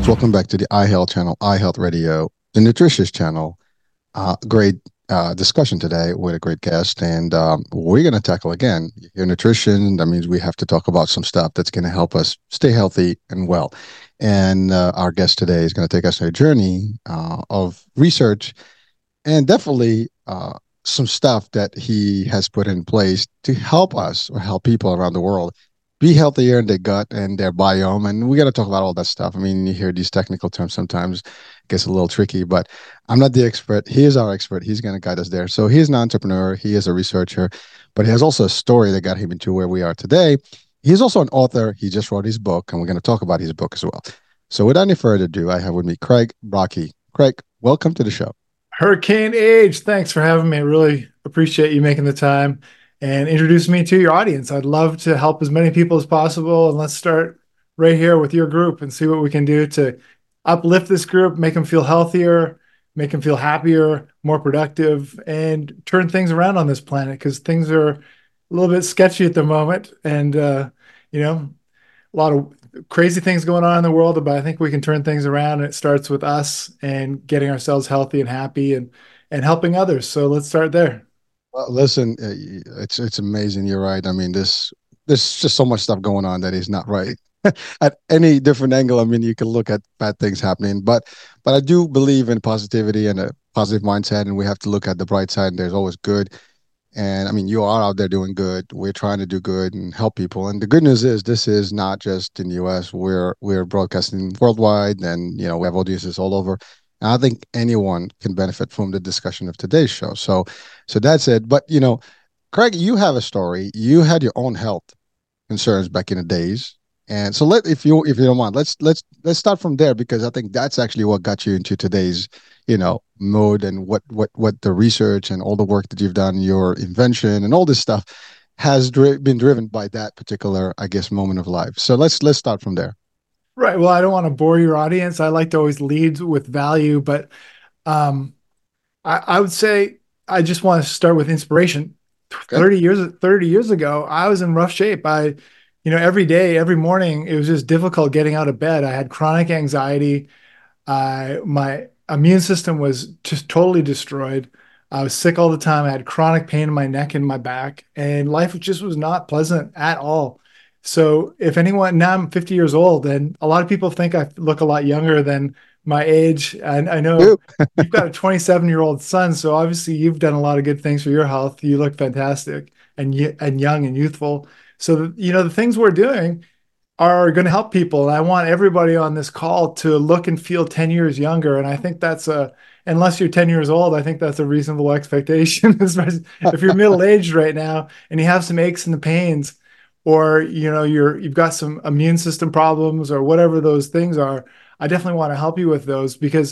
Welcome back to the iHealth channel, iHealth Radio, the Nutritious channel. Great discussion today with a great guest, and we're going to tackle again your nutrition. That means we have to talk about some stuff that's going to help us stay healthy and well. And our guest today is going to take us on a journey of research and definitely some stuff that he has put in place to help us or help people around the world be healthier in their gut and their biome. And we got to talk about all that stuff. I mean, you hear these technical terms sometimes, it gets a little tricky, but I'm not the expert. He is our expert. He's going to guide us there. So he's an entrepreneur, he is a researcher, but he has also a story that got him into where we are today. He's also an author. He just wrote his book, and we're going to talk about his book as well. So without any further ado, I have with me Craig Brockie. Craig, welcome to the show. Hurricane Age, thanks for having me. I really appreciate you making the time and introducing me to your audience. I'd love to help as many people as possible. And let's start right here with your group and see what we can do to uplift this group, make them feel healthier, make them feel happier, more productive, and turn things around on this planet because things are a little bit sketchy at the moment. And, a lot of crazy things going on in the world, but I think we can turn things around. And it starts with us and getting ourselves healthy and happy and helping others. So let's start there. Well, listen, it's amazing. You're right. I mean, there's just so much stuff going on that is not right at any different angle. I mean, you can look at bad things happening, but I do believe in positivity and a positive mindset, and we have to look at the bright side. And there's always good. And I mean, you are out there doing good. We're trying to do good and help people. And the good news is, this is not just in the U.S. We're broadcasting worldwide, and we have audiences all over. And I think anyone can benefit from the discussion of today's show. So that's it. But Craig, you have a story. You had your own health concerns back in the days, and so if you don't mind, let's start from there, because I think that's actually what got you into today's mode, and what the research and all the work that you've done, your invention and all this stuff has been driven by that particular, I guess, moment of life. So let's start from there. Right. Well, I don't want to bore your audience. I like to always lead with value, but um, I would say I just want to start with inspiration. Okay. 30 years ago, I was in rough shape. Every day, every morning, it was just difficult getting out of bed. I had chronic anxiety. My immune system was just totally destroyed. I was sick all the time. I had chronic pain in my neck and my back, and life just was not pleasant at all. So, if anyone, now I'm 50 years old, and a lot of people think I look a lot younger than my age. And I know Ooh. you've got a 27-year-old son, so obviously you've done a lot of good things for your health. You look fantastic and young and youthful. So, the things we're doing are going to help people. And I want everybody on this call to look and feel 10 years younger. And I think unless you're 10 years old, I think that's a reasonable expectation. Especially if you're middle aged right now and you have some aches and the pains, or, you've got some immune system problems or whatever those things are. I definitely want to help you with those because,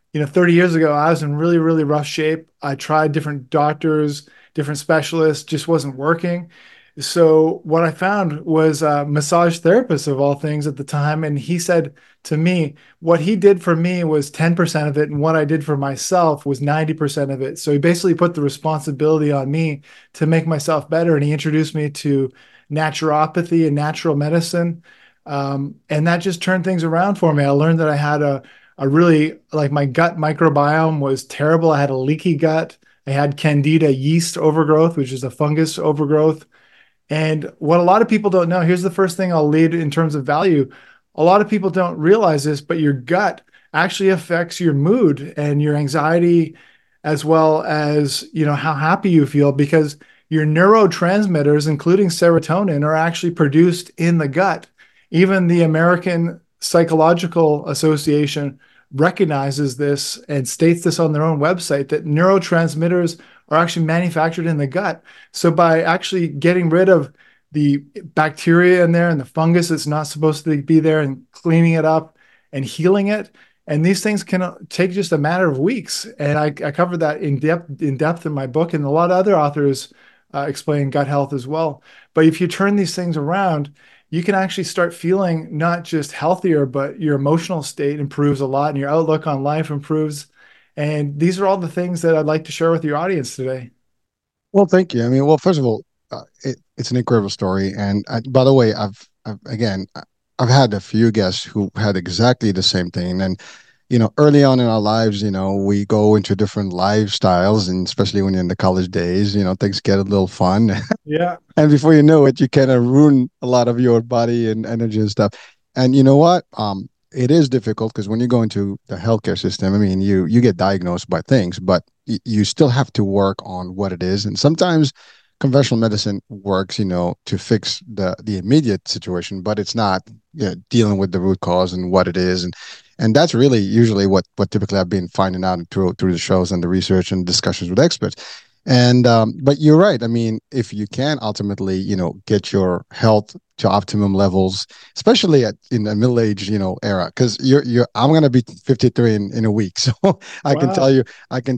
30 years ago, I was in really, really rough shape. I tried different doctors, different specialists, just wasn't working. So what I found was a massage therapist of all things at the time. And he said to me, what he did for me was 10% of it. And what I did for myself was 90% of it. So he basically put the responsibility on me to make myself better. And he introduced me to naturopathy and natural medicine. And that just turned things around for me. I learned that I had a really, like, my gut microbiome was terrible. I had a leaky gut. I had candida yeast overgrowth, which is a fungus overgrowth. And what a lot of people don't know, here's the first thing I'll lead in terms of value. A lot of people don't realize this, but your gut actually affects your mood and your anxiety, as well as, how happy you feel, because your neurotransmitters, including serotonin, are actually produced in the gut. Even the American Psychological Association recognizes this and states this on their own website, that neurotransmitters are actually manufactured in the gut. So by actually getting rid of the bacteria in there and the fungus that's not supposed to be there, and cleaning it up and healing it, and these things can take just a matter of weeks. And I covered that in depth in my book, and a lot of other authors explain gut health as well. But if you turn these things around, you can actually start feeling not just healthier, but your emotional state improves a lot and your outlook on life improves. And these are all the things that I'd like to share with your audience today. Well, thank you. I mean, well, first of all, it's an incredible story. And by the way, I've again, I've had a few guests who had exactly the same thing. And, early on in our lives, we go into different lifestyles, and especially when you're in the college days, things get a little fun. Yeah. And before you know it, you kind of ruin a lot of your body and energy and stuff. And you know what? It is difficult because when you go into the healthcare system, I mean, you get diagnosed by things, but you still have to work on what it is. And sometimes conventional medicine works, to fix the immediate situation, but it's not, dealing with the root cause and what it is. And that's really usually what typically I've been finding out through the shows and the research and discussions with experts. And but you're right. I mean, if you can ultimately, get your health to optimum levels, especially in the middle age, era, because you're I'm gonna be 53 in a week, so I can tell Wow. you,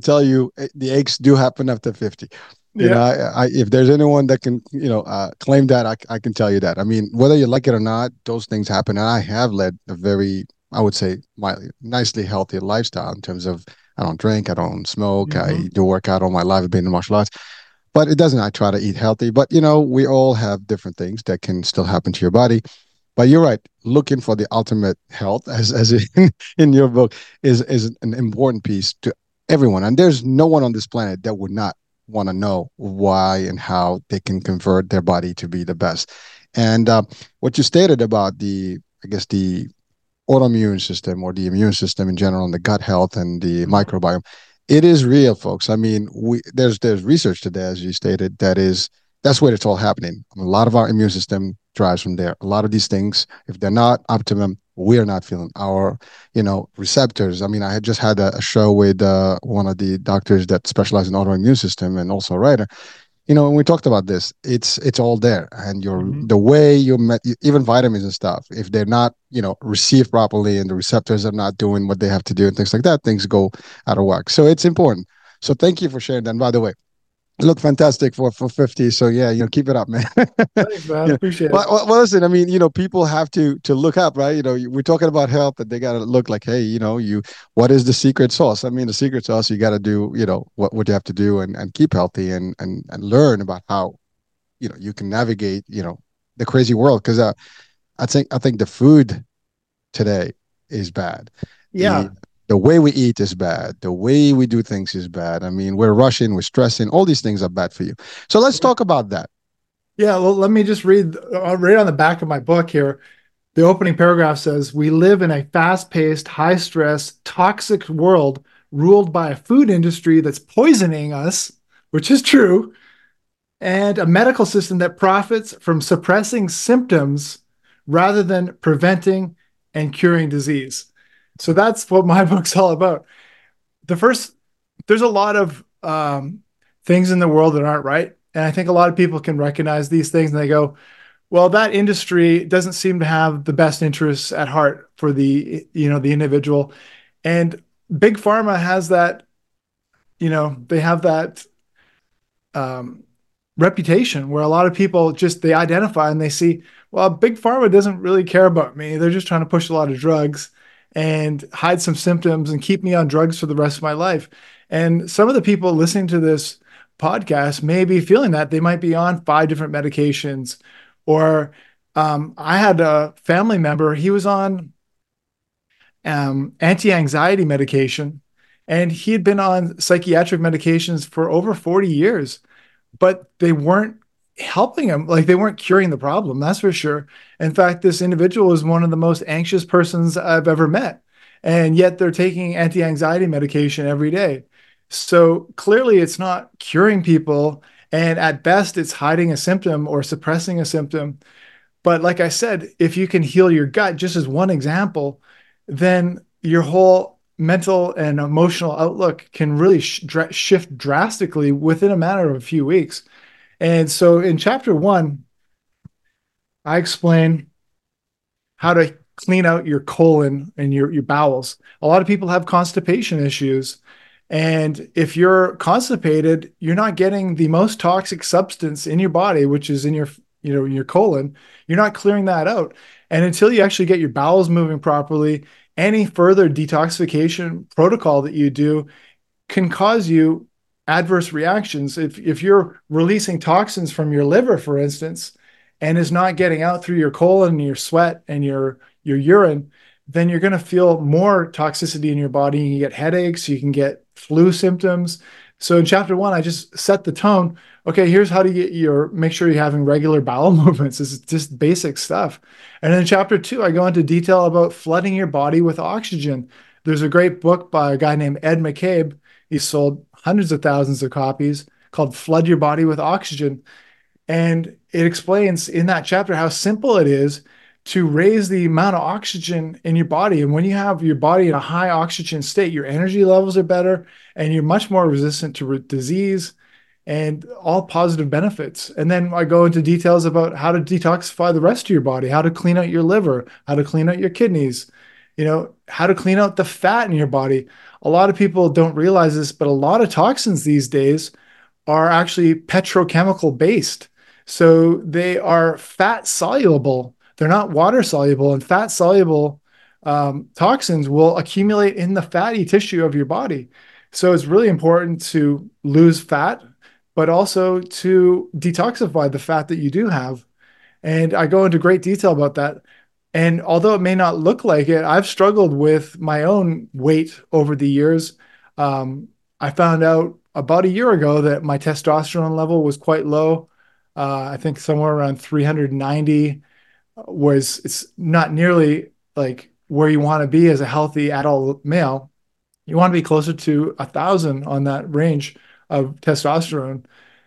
the aches do happen after 50. Yeah. If there's anyone that can, claim that, I can tell you that. I mean, whether you like it or not, those things happen, and I have led a very, I would say, my nicely healthy lifestyle in terms of I don't drink, I don't smoke, I Hmm. do work out all my life. I've been in martial arts, but it doesn't. I try to eat healthy, but we all have different things that can still happen to your body. But you're right. Looking for the ultimate health, as in your book, is an important piece to everyone. And there's no one on this planet that would not want to know why and how they can convert their body to be the best. And what you stated about I guess the autoimmune system or the immune system in general and the gut health and the Hmm. microbiome, it is real, folks. I mean, there's research today, as you stated, that's where it's all happening. A lot of our immune system drives from there. A lot of these things, if they're not optimum, we're not feeling our, receptors. I mean, I had just had a show with one of the doctors that specialize in autoimmune system and also a writer. When we talked about this, it's all there, and Hmm. the way you met, even vitamins and stuff, if they're not, received properly and the receptors are not doing what they have to do and things like that, things go out of whack. So it's important. So thank you for sharing that. And by the way, you look fantastic for 50. So yeah, keep it up, man. Thanks, man. you know, Appreciate well, it. well, listen, I mean, people have to look up, right? We're talking about health, and they got to look like, hey, what is the secret sauce? I mean, the secret sauce, you got to do, what you have to do and keep healthy and learn about how, you can navigate, the crazy world. Because I think the food today is bad. The Yeah. the way we eat is bad. The way we do things is bad. I mean, we're rushing, we're stressing. All these things are bad for you. So let's talk about that. Yeah. Well, let me just read right on the back of my book here. The opening paragraph says, "We live in a fast-paced, high-stress, toxic world ruled by a food industry that's poisoning us," which is true, "and a medical system that profits from suppressing symptoms rather than preventing and curing disease." So that's what my book's all about. The first, there's a lot of things in the world that aren't right. And I think a lot of people can recognize these things and they go, well, that industry doesn't seem to have the best interests at heart for the individual. And big pharma has that, they have that um, reputation where a lot of people just they identify and they see, well, big pharma doesn't really care about me. They're just trying to push a lot of drugs and hide some symptoms and keep me on drugs for the rest of my life. And some of the people listening to this podcast may be feeling that they might be on 5 different medications. Or I had a family member, he was on anti-anxiety medication, and he had been on psychiatric medications for over 40 years, but they weren't helping him. Like they weren't curing the problem, that's for sure. In fact, this individual was one of the most anxious persons I've ever met. And yet they're taking anti-anxiety medication every day. So clearly it's not curing people. And at best, it's hiding a symptom or suppressing a symptom. But like I said, if you can heal your gut, just as one example, then your whole mental and emotional outlook can really shift drastically within a matter of a few weeks. And so in chapter 1, I explain how to clean out your colon and your bowels. A lot of people have constipation issues. And if you're constipated, you're not getting the most toxic substance in your body, which is in your colon. You're not clearing that out. And until you actually get your bowels moving properly, any further detoxification protocol that you do can cause you adverse reactions. If you're releasing toxins from your liver, for instance, and is not getting out through your colon and your sweat and your urine, then you're going to feel more toxicity in your body. You can get headaches, you can get flu symptoms. So in chapter 1, I just set the tone. Okay, here's how to get make sure you're having regular bowel movements. This is just basic stuff. And in chapter 2, I go into detail about flooding your body with oxygen. There's a great book by a guy named Ed McCabe. He sold hundreds of thousands of copies, called Flood Your Body with Oxygen. And it explains in that chapter how simple it is to raise the amount of oxygen in your body. And when you have your body in a high oxygen state, your energy levels are better and you're much more resistant to disease and all positive benefits. And then I go into details about how to detoxify the rest of your body, how to clean out your liver, how to clean out your kidneys, how to clean out the fat in your body. A lot of people don't realize this, but a lot of toxins these days are actually petrochemical based. So they are fat soluble. They're not water soluble, and fat soluble toxins will accumulate in the fatty tissue of your body. So it's really important to lose fat, but also to detoxify the fat that you do have. And I go into great detail about that. And although it may not look like it, I've struggled with my own weight over the years. I found out about a year ago that my testosterone level was quite low. I think somewhere around 390, was it's not nearly like where you want to be as a healthy adult male. You want to be closer to 1,000 on that range of testosterone.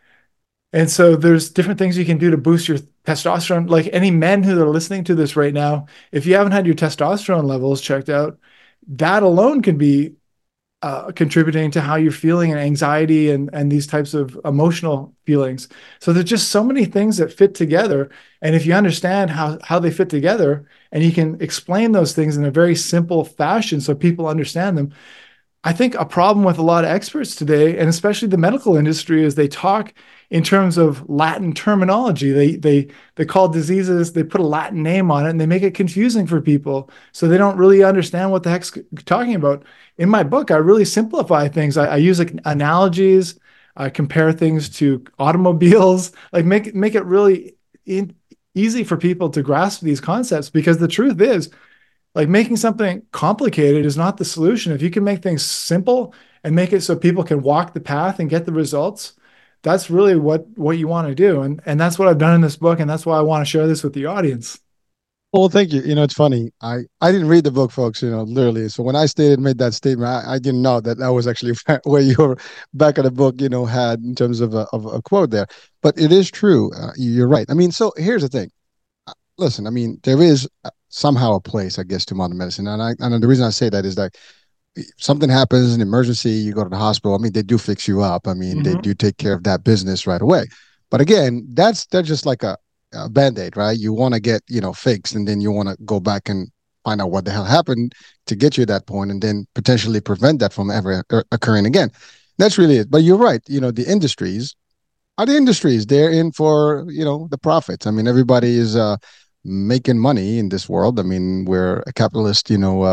And so there's different things you can do to boost your testosterone. Like any men who are listening to this right now, if you haven't had your testosterone levels checked out, that alone can be contributing to how you're feeling and anxiety and these types of emotional feelings. So there's just so many things that fit together. And if you understand how they fit together and you can explain those things in a very simple fashion so people understand them, I think a problem with a lot of experts today, and especially the medical industry, is they talk in terms of Latin terminology. They call diseases, they put a Latin name on it, and they make it confusing for people. So they don't really understand what the heck's talking about. In my book, I really simplify things. I use like analogies, I compare things to automobiles, like make it really easy for people to grasp these concepts, because the truth is, like, making something complicated is not the solution. If you can make things simple and make it so people can walk the path and get the results, that's really what you want to do. And that's what I've done in this book. And that's why I want to share this with the audience. Well, thank you. It's funny. I didn't read the book, folks, literally. So when I made that statement, I didn't know that was actually where your back of the book, had in terms of a quote there. But it is true. You're right. I mean, so here's the thing. Listen, I mean, there is somehow a place, I guess, to modern medicine. And the reason I say that is that something happens, an emergency, you go to the hospital. I mean, they do fix you up. I mean, they do take care of that business right away. But again, that's just like a band-aid, right? You want to get, fixed, and then you want to go back and find out what the hell happened to get you to that point, and then potentially prevent that from ever occurring again. That's really it. But you're right. The industries are the industries. They're in for, the profits. I mean, everybody is making money in this world. I mean, we're a capitalist,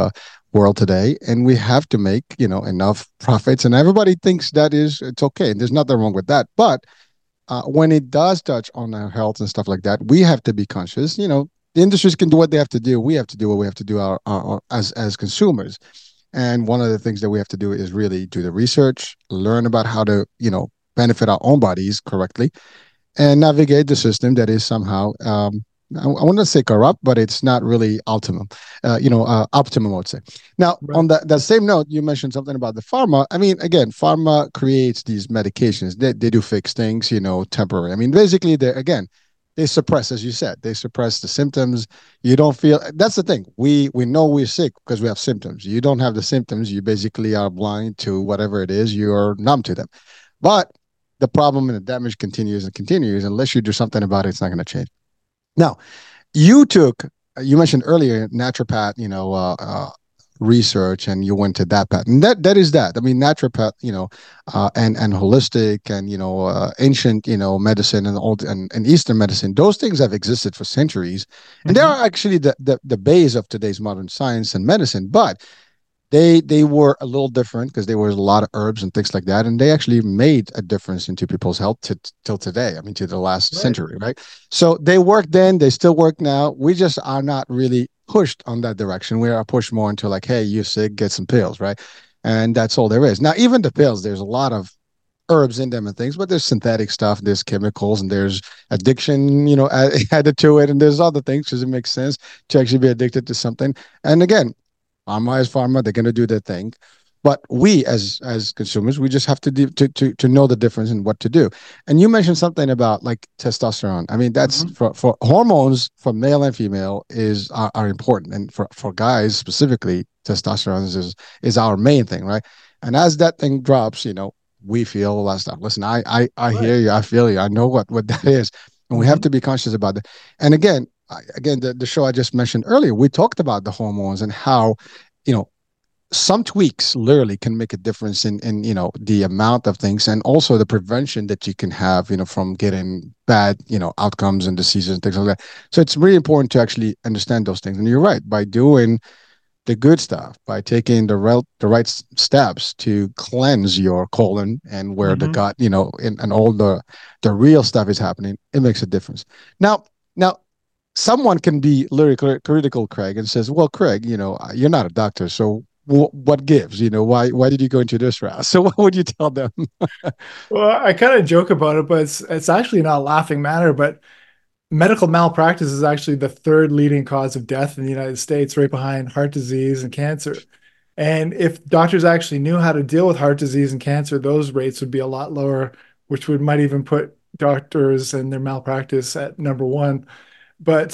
world today, and we have to make, enough profits. And everybody thinks it's okay. And there's nothing wrong with that. But when it does touch on our health and stuff like that, we have to be conscious. The industries can do what they have to do. We have to do what we have to do as consumers. And one of the things that we have to do is really do the research, learn about how to, benefit our own bodies correctly, and navigate the system that is somehow, I want to say corrupt, but it's not really optimum. Optimum, I would say. Now, right. On that same note, you mentioned something about the pharma. I mean, again, pharma creates these medications. They do fix things, temporary. I mean, basically, they suppress, as you said, they suppress the symptoms. You don't feel. That's the thing. We know we're sick because we have symptoms. You don't have the symptoms. You basically are blind to whatever it is. You're numb to them. But the problem and the damage continues and continues. Unless you do something about it, it's not going to change. Now, you mentioned earlier naturopath, research, and you went to that path. And that is that. I mean, naturopath, and holistic and, ancient, medicine and old and Eastern medicine, those things have existed for centuries. And they are actually the base of today's modern science and medicine. But they were a little different because there was a lot of herbs and things like that, and they actually made a difference into people's health till today. I mean, to the last Right. century, right? So they worked then, they still work now. We just are not really pushed on that direction. We are pushed more into like, hey, you're sick, get some pills, right? And that's all there is. Now, even the pills, there's a lot of herbs in them and things, but there's synthetic stuff, there's chemicals, and there's addiction, added to it, and there's other things because it makes sense to actually be addicted to something. And again, pharma is pharma; they're going to do their thing. But we, as consumers, we just have to know the difference and what to do. And you mentioned something about like testosterone. I mean, that's Mhm. for hormones for male and female are important, and for guys specifically, testosterone is our main thing, right? And as that thing drops, we feel a lot of stuff. Listen, I Right. hear you, I feel you, I know what that is, and we have Mhm. to be conscious about it. And again, the show I just mentioned earlier, we talked about the hormones and how, you know, some tweaks literally can make a difference in the amount of things and also the prevention that you can have from getting bad outcomes and diseases and things like that. So it's really important to actually understand those things. And you're right, by doing the good stuff, by taking the right steps to cleanse your colon and where the Mhm. gut, and all the real stuff is happening, it makes a difference. Now, someone can be literally critical, Craig, and says, "Well, Craig, you're not a doctor, so what gives? Why did you go into this route?" So what would you tell them? Well, I kind of joke about it, but it's actually not a laughing matter. But medical malpractice is actually the third leading cause of death in the United States, right behind heart disease and cancer. And if doctors actually knew how to deal with heart disease and cancer, those rates would be a lot lower, which would might even put doctors and their malpractice at number one. But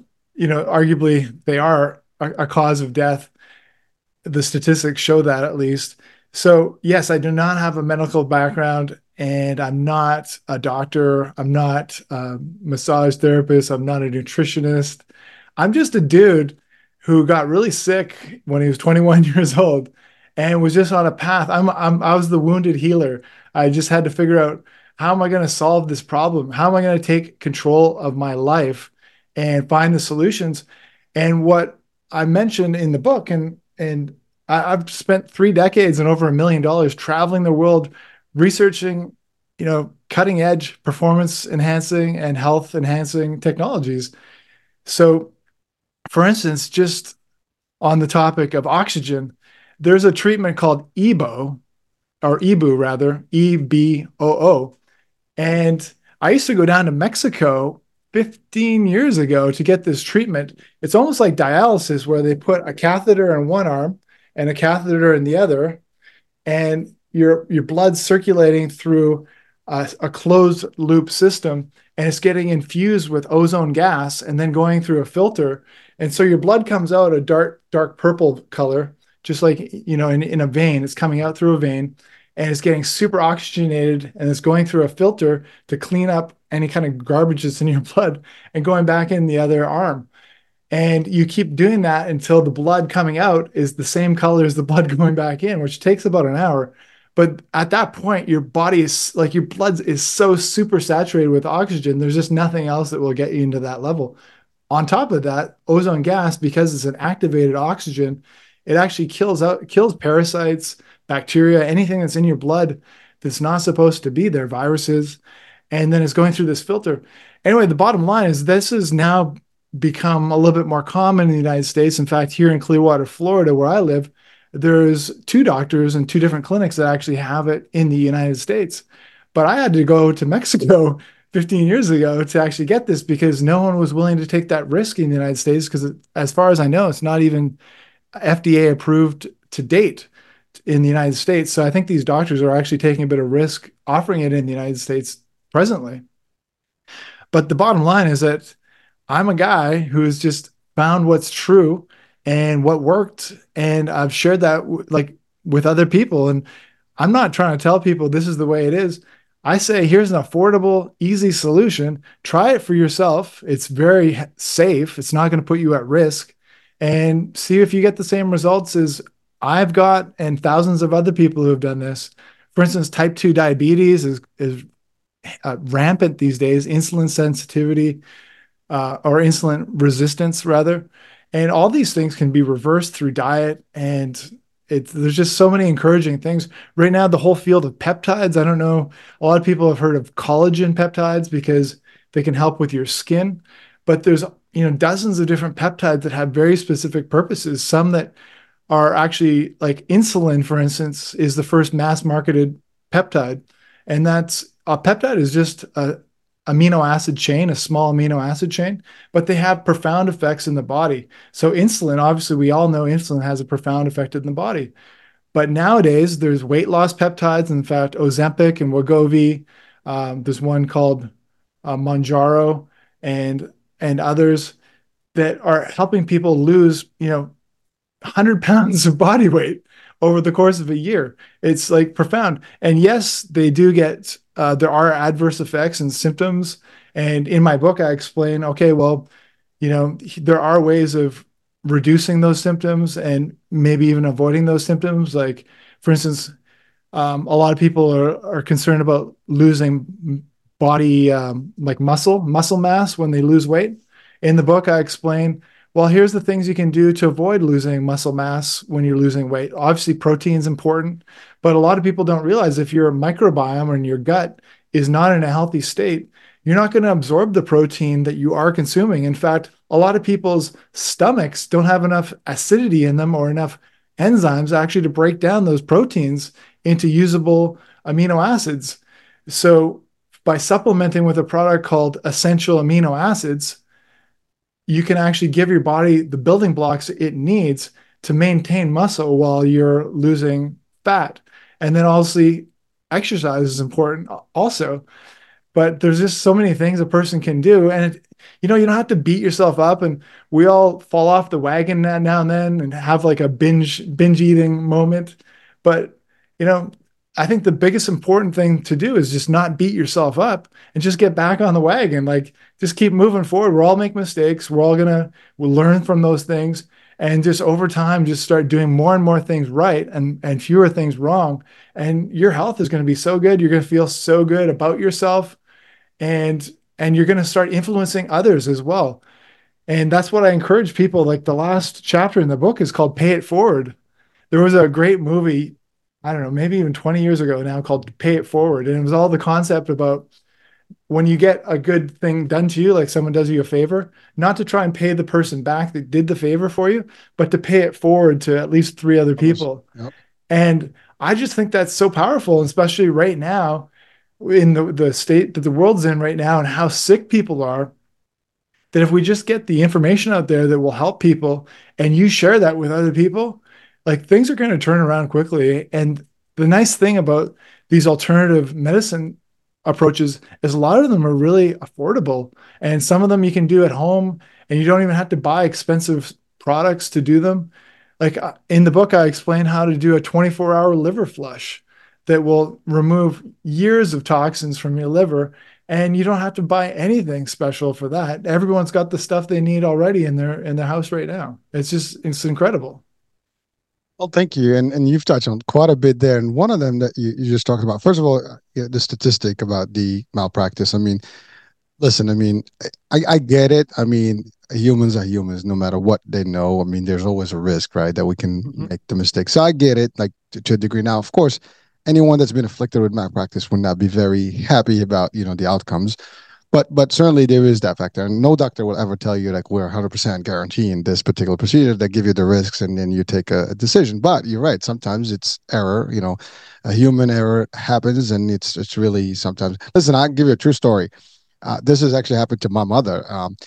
arguably they are a cause of death. The statistics show that at least. So, yes, I do not have a medical background and I'm not a doctor. I'm not a massage therapist. I'm not a nutritionist. I'm just a dude who got really sick when he was 21 years old and was just on a path. I was the wounded healer. I just had to figure out how am I going to solve this problem? How am I going to take control of my life and find the solutions? And what I mentioned in the book, and I've spent 3 decades and over $1 million traveling the world, researching, cutting edge performance enhancing and health enhancing technologies. So, for instance, just on the topic of oxygen, there's a treatment called EBO or EBU rather, EBOO, and I used to go down to Mexico 15 years ago to get this treatment. It's almost like dialysis, where they put a catheter in one arm and a catheter in the other, and your blood's circulating through a closed loop system, and it's getting infused with ozone gas and then going through a filter. And so your blood comes out a dark purple color, just like in a vein. It's coming out through a vein and it's getting super oxygenated and it's going through a filter to clean up any kind of garbage that's in your blood and going back in the other arm. And you keep doing that until the blood coming out is the same color as the blood going back in, which takes about an hour. But at that point, your body is like your blood is so super saturated with oxygen, there's just nothing else that will get you into that level. On top of that, ozone gas, because it's an activated oxygen, it actually kills parasites, bacteria, anything that's in your blood that's not supposed to be there, viruses, and then it's going through this filter. Anyway, the bottom line is this has now become a little bit more common in the United States. In fact, here in Clearwater, Florida, where I live, there's two doctors and two different clinics that actually have it in the United States. But I had to go to Mexico 15 years ago to actually get this because no one was willing to take that risk in the United States because, as far as I know, it's not even FDA approved to date in the United States. So I think these doctors are actually taking a bit of risk offering it in the United States presently. But the bottom line is that I'm a guy who's just found what's true and what worked, and I've shared that like with other people. And I'm not trying to tell people this is the way it is. I say here's an affordable, easy solution. Try it for yourself. It's very safe. It's not going to put you at risk, and see if you get the same results as I've got and thousands of other people who have done this. For instance, type 2 diabetes is rampant these days, insulin sensitivity or insulin resistance rather. And all these things can be reversed through diet there's just so many encouraging things right now. The whole field of peptides. I don't know. A lot of people have heard of collagen peptides because they can help with your skin, but there's dozens of different peptides that have very specific purposes. Some that are actually like insulin, for instance, is the first mass marketed peptide. And that's a peptide is just a amino acid chain, a small amino acid chain, but they have profound effects in the body. So insulin, obviously, we all know insulin has a profound effect in the body. But nowadays, there's weight loss peptides. In fact, Ozempic and Wegovy. There's one called Mounjaro and others that are helping people lose, 100 pounds of body weight over the course of a year. It's like profound. And yes, they do get, there are adverse effects and symptoms. And in my book, I explain, okay, well, there are ways of reducing those symptoms and maybe even avoiding those symptoms. Like, for instance, a lot of people are concerned about losing body, like muscle mass when they lose weight. In the book, I explain, well, here's the things you can do to avoid losing muscle mass when you're losing weight. Obviously, protein is important, but a lot of people don't realize if your microbiome or in your gut is not in a healthy state, you're not going to absorb the protein that you are consuming. In fact, a lot of people's stomachs don't have enough acidity in them or enough enzymes actually to break down those proteins into usable amino acids. So by supplementing with a product called essential amino acids, you can actually give your body the building blocks it needs to maintain muscle while you're losing fat. And then obviously exercise is important also. But there's just so many things a person can do. And you don't have to beat yourself up. And we all fall off the wagon now and then and have like a binge eating moment. But I think the biggest important thing to do is just not beat yourself up and just get back on the wagon. Like just keep moving forward. We're all make mistakes. We'll learn from those things. And just over time, just start doing more and more things right and fewer things wrong. And your health is going to be so good. You're going to feel so good about yourself, and you're going to start influencing others as well. And that's what I encourage people. Like the last chapter in the book is called Pay It Forward. There was a great movie, I don't know, maybe even 20 years ago now, called Pay It Forward. And it was all the concept about when you get a good thing done to you, like someone does you a favor, not to try and pay the person back that did the favor for you, but to pay it forward to at least three other people. Yep. And I just think that's so powerful, especially right now in the state that the world's in right now and how sick people are, that if we just get the information out there that will help people and you share that with other people, like things are going to turn around quickly. And the nice thing about these alternative medicine approaches is a lot of them are really affordable, and some of them you can do at home and you don't even have to buy expensive products to do them. Like in the book, I explain how to do a 24-hour liver flush that will remove years of toxins from your liver. And you don't have to buy anything special for that. Everyone's got the stuff they need already in their house right now. It's incredible. Well, thank you. And you've touched on quite a bit there. And one of them that you just talked about, first of all, the statistic about the malpractice. I mean, listen, I mean, I get it. I mean, humans are humans, no matter what they know. I mean, there's always a risk, right, that we can make the mistake. So I get it, like to a degree. Now, of course, anyone that's been afflicted with malpractice would not be very happy about, the outcomes. But certainly there is that factor. And no doctor will ever tell you like we're 100% guaranteeing this particular procedure. They give you the risks and then you take a decision. But you're right. Sometimes it's error, a human error happens, and it's really sometimes. Listen, I'll give you a true story. This has actually happened to my mother.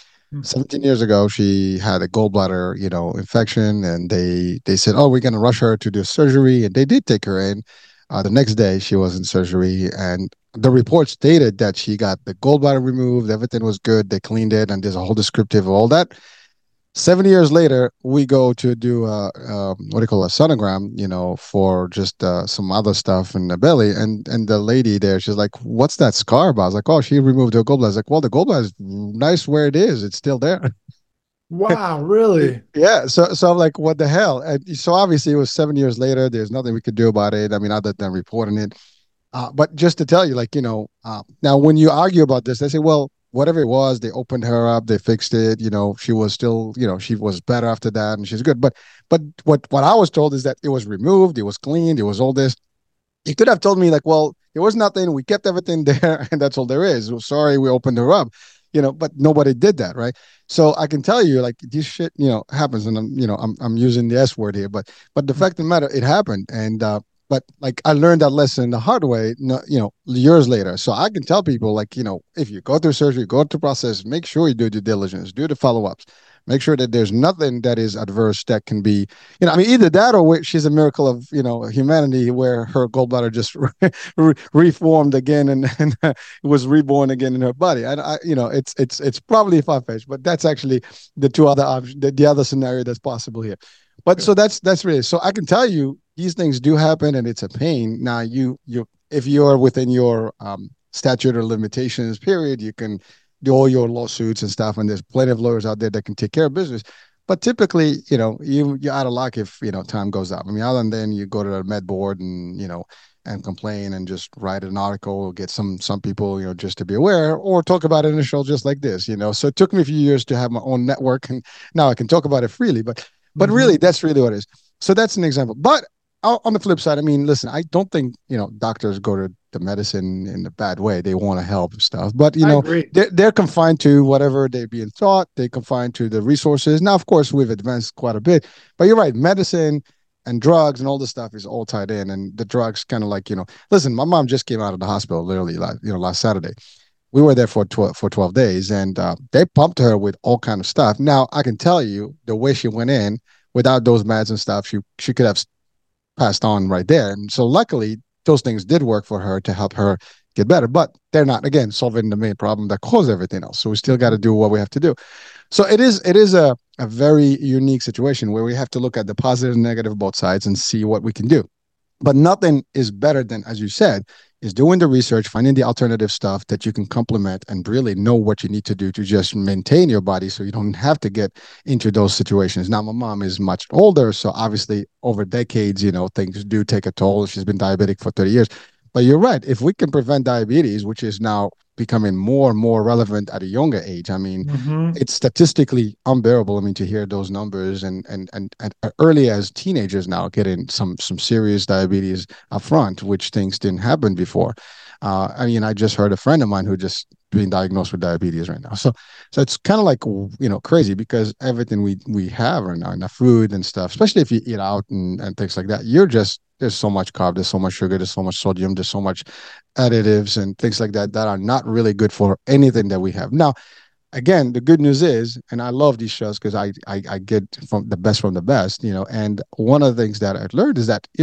17 years ago, she had a gallbladder, infection, and they said, "Oh, we're going to rush her to do surgery," and they did take her in. The next day, she was in surgery, and the report stated that she got the gallbladder removed. Everything was good. They cleaned it, and there's a whole descriptive of all that. 7 years later, we go to do what do you call a sonogram, for just some other stuff in the belly. And the lady there, she's like, "What's that scar about?" I was like, "Oh, she removed her gallbladder." I was like, "Well, the gallbladder is nice where it is. It's still there." Wow, really? Yeah. So I'm like, "What the hell?" And so obviously it was 7 years later. There's nothing we could do about it. I mean, other than reporting it. But just to tell you, like, now when you argue about this, they say, well, whatever it was, they opened her up, they fixed it. She was still, she was better after that, and she's good. But what I was told is that it was removed, it was cleaned, it was all this. You could have told me like, well, there was nothing. We kept everything there, and that's all there is. Well, sorry, we opened her up, but nobody did that, right? So I can tell you, like, this shit, happens, and I'm using the S word here, but the fact of the matter, it happened, and but like I learned that lesson the hard way, years later. So I can tell people, like, if you go through surgery, go through process, make sure you do due diligence, do the follow ups, make sure that there's nothing that is adverse that can be, I mean, either that or she's a miracle of, humanity where her gallbladder just reformed again and was reborn again in her body. It's probably far fetched, but that's actually the two other options, the other scenario that's possible here. But so that's really, so I can tell you these things do happen and it's a pain. Now if you're within your statute or limitations period, you can do all your lawsuits and stuff, and there's plenty of lawyers out there that can take care of business. But typically, you're out of luck if time goes up. I mean, other than then you go to the med board and and complain and just write an article, get some people just to be aware, or talk about it in a show just like this. So it took me a few years to have my own network, and now I can talk about it freely. But really, that's really what it is. So that's an example. But on the flip side, I mean, listen, I don't think doctors go to the medicine in a bad way. They want to help and stuff, but I agree. they're confined to whatever they're being taught. They're confined to the resources. Now, of course, we've advanced quite a bit, but you're right. Medicine and drugs and all this stuff is all tied in. And the drugs kind of like, listen, my mom just came out of the hospital literally last Saturday. We were there for 12 days, and they pumped her with all kind of stuff. Now, I can tell you the way she went in without those meds and stuff, she could have passed on right there. And so luckily, those things did work for her to help her get better, but they're not, again, solving the main problem that caused everything else. So we still got to do what we have to do. So it is a very unique situation where we have to look at the positive and negative of both sides and see what we can do. But nothing is better than, as you said, is doing the research, finding the alternative stuff that you can complement and really know what you need to do to just maintain your body so you don't have to get into those situations. Now, my mom is much older, so obviously over decades, things do take a toll. She's been diabetic for 30 years. But you're right. If we can prevent diabetes, which is now becoming more and more relevant at a younger age, I mean, Mm-hmm. it's statistically unbearable. I mean, to hear those numbers and early as teenagers now getting some serious diabetes up front, which things didn't happen before. I mean, I just heard a friend of mine who just being diagnosed with diabetes right now. So it's kind of like crazy because everything we have right now in the food and stuff, especially if you eat out and things like that, there's so much carb, there's so much sugar, there's so much sodium, there's so much additives and things like that that are not really good for anything that we have. Now, again, the good news is, and I love these shows because I get from the best, and one of the things that I've learned is that,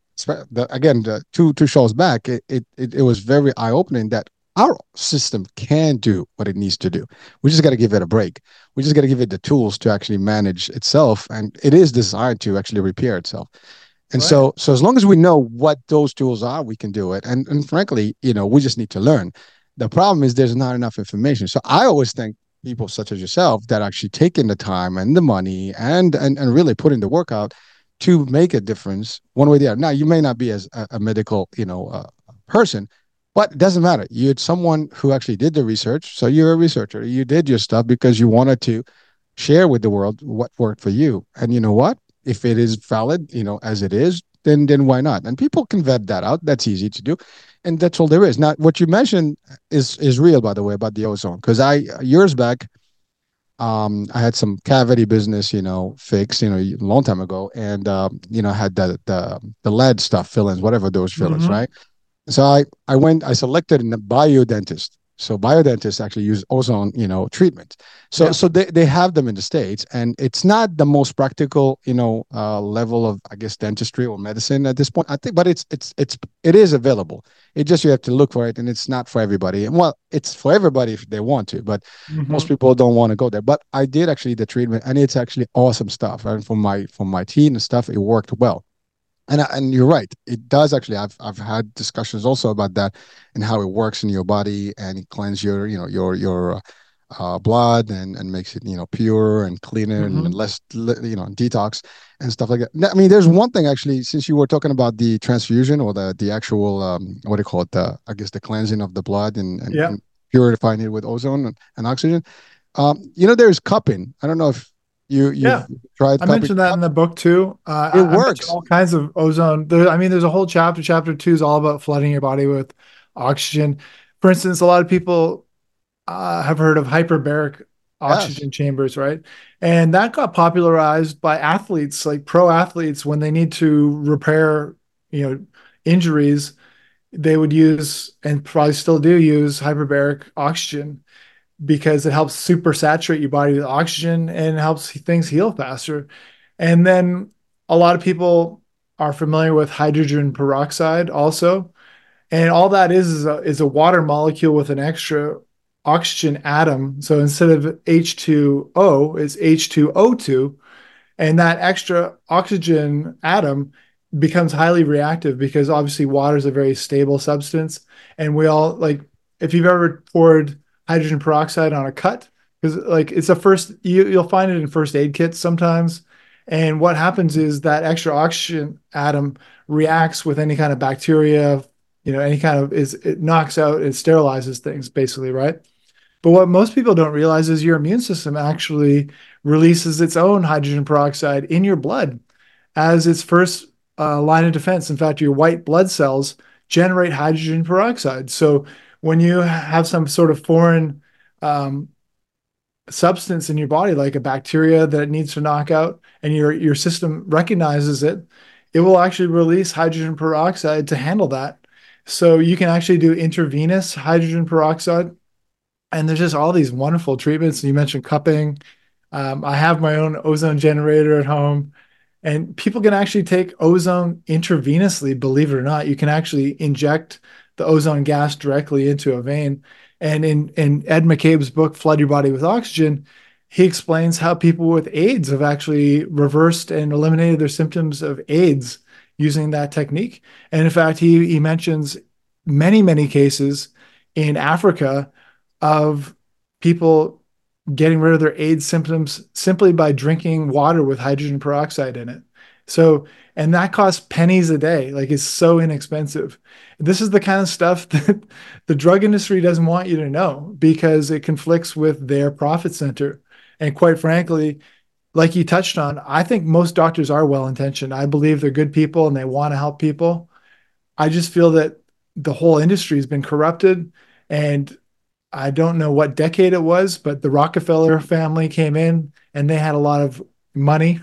again, the two shows back, it was very eye-opening that our system can do what it needs to do. We just got to give it a break. We just got to give it the tools to actually manage itself, and it is designed to actually repair itself. And Right. so as long as we know what those tools are, we can do it. And frankly, we just need to learn. The problem is there's not enough information. So I always think people such as yourself that actually taking the time and the money and really putting the work out to make a difference one way or the other. Now, you may not be as a medical, person, but it doesn't matter. You're someone who actually did the research. So you're a researcher. You did your stuff because you wanted to share with the world what worked for you. And you know what? If it is valid, as it is, then why not? And people can vet that out. That's easy to do, and that's all there is. Now, what you mentioned is real, by the way, about the ozone. Because I years back, I had some cavity business, fixed, a long time ago, and had the lead stuff, fillings, whatever those fillers, Mm-hmm. right? So I selected a biodentist. So biodentists actually use ozone, treatment. So Yeah. so they have them in the States, and it's not the most practical, level of, I guess, dentistry or medicine at this point. I think, but it is available. It just, you have to look for it, and it's not for everybody. And well, it's for everybody if they want to, but most Mm-hmm. people don't want to go there. But I did actually the treatment, and it's actually awesome stuff. And for my teen and stuff, it worked well. And you're right. It does actually. I've had discussions also about that and how it works in your body and it cleanses your blood and makes it pure and cleaner and Mm-hmm. less detox and stuff like that. I mean, there's one thing actually, since you were talking about the transfusion or the actual what do you call it, the, I guess, the cleansing of the blood and Yeah. purifying it with ozone and oxygen. There's cupping. I don't know if you've Yeah. tried I cupping. mentioned that in the book too. It I mentioned works. all kinds of ozone. I mean, there's a whole chapter. Chapter two is all about flooding your body with oxygen. For instance, a lot of people have heard of hyperbaric Yes. oxygen chambers, right? And that got popularized by athletes, like pro athletes, when they need to repair, you know, injuries. They would use, and probably still do use, hyperbaric oxygen because it helps super saturate your body with oxygen and helps things heal faster. And then a lot of people are familiar with hydrogen peroxide also. And all that is a water molecule with an extra oxygen atom. So instead of H2O, it's H2O2. And that extra oxygen atom becomes highly reactive because obviously water is a very stable substance. And we all like, if you've ever poured hydrogen peroxide on a cut, because like it's a first, you'll find it in first aid kits sometimes. And what happens is that extra oxygen atom reacts with any kind of bacteria, any kind of it knocks out, it sterilizes things basically, right? But what most people don't realize is your immune system actually releases its own hydrogen peroxide in your blood as its first line of defense. In fact, your white blood cells generate hydrogen peroxide. So when you have some sort of foreign um, substance in your body, like a bacteria that it needs to knock out, and your system recognizes it, it will actually release hydrogen peroxide to handle that. So you can actually do intravenous hydrogen peroxide, and there's just all these wonderful treatments. You mentioned cupping. I have my own ozone generator at home, and people can actually take ozone intravenously. Believe it or not, you can actually inject the ozone gas directly into a vein. And in Ed McCabe's book, Flood Your Body with Oxygen, he explains how people with AIDS have actually reversed and eliminated their symptoms of AIDS using that technique. And in fact, he mentions many, many cases in Africa of people getting rid of their AIDS symptoms simply by drinking water with hydrogen peroxide in it. So, and that costs pennies a day. Like it's so inexpensive. This is the kind of stuff that the drug industry doesn't want you to know because it conflicts with their profit center. And quite frankly, like you touched on, I think most doctors are well intentioned. I believe they're good people and they want to help people. I just feel that the whole industry has been corrupted, and I don't know what decade it was, but the Rockefeller family came in and they had a lot of money,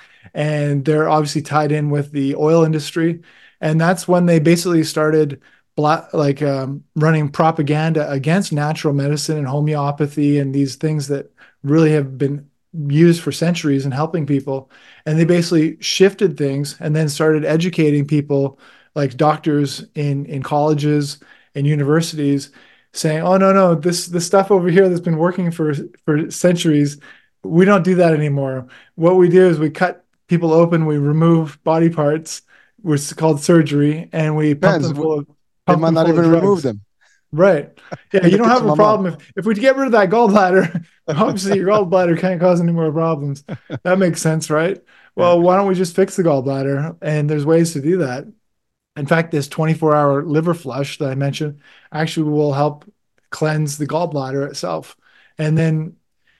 and they're obviously tied in with the oil industry. And that's when they basically started running propaganda against natural medicine and homeopathy and these things that really have been used for centuries in helping people. And they basically shifted things and then started educating people like doctors in colleges and universities saying, "Oh no, this stuff over here that's been working for centuries, we don't do that anymore. What we do is we cut people open, we remove body parts, which is called surgery, and we Depends. They pump might them not full of even remove drugs." them Right. Yeah, in you the don't case have of a my mom. problem if we get rid of that gallbladder. Obviously, your gallbladder can't cause any more problems. That makes sense, right? Yeah. Well, why don't we just fix the gallbladder? And there's ways to do that. In fact, this 24-hour liver flush that I mentioned actually will help cleanse the gallbladder itself. And then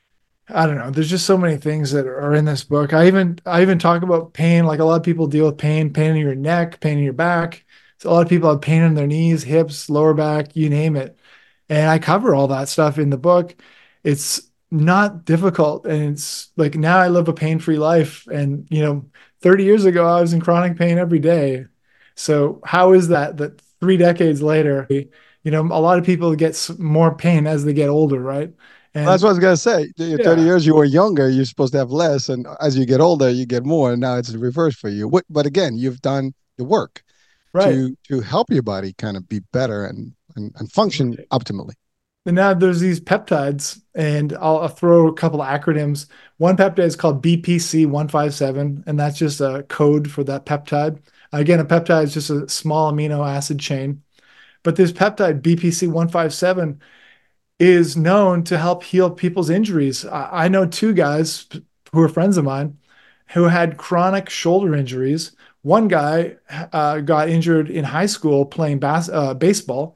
I don't know, there's just so many things that are in this book. I even talk about pain. Like a lot of people deal with pain in your neck, pain in your back. So a lot of people have pain in their knees, hips, lower back, you name it. And I cover all that stuff in the book. It's not difficult. And it's like now I live a pain-free life. And, 30 years ago, I was in chronic pain every day. So how is that 3 decades later, a lot of people get more pain as they get older, right? Well, that's And what I was gonna say. Your 30 yeah, years, you were younger. You're supposed to have less, and as you get older, you get more. And now it's the reverse for you. But again, you've done the work right. to help your body kind of be better and function Right. optimally. And now there's these peptides, and I'll throw a couple of acronyms. One peptide is called BPC-157, and that's just a code for that peptide. Again, a peptide is just a small amino acid chain. But this peptide, BPC-157, is known to help heal people's injuries. I know two guys who are friends of mine who had chronic shoulder injuries. One guy got injured in high school playing baseball,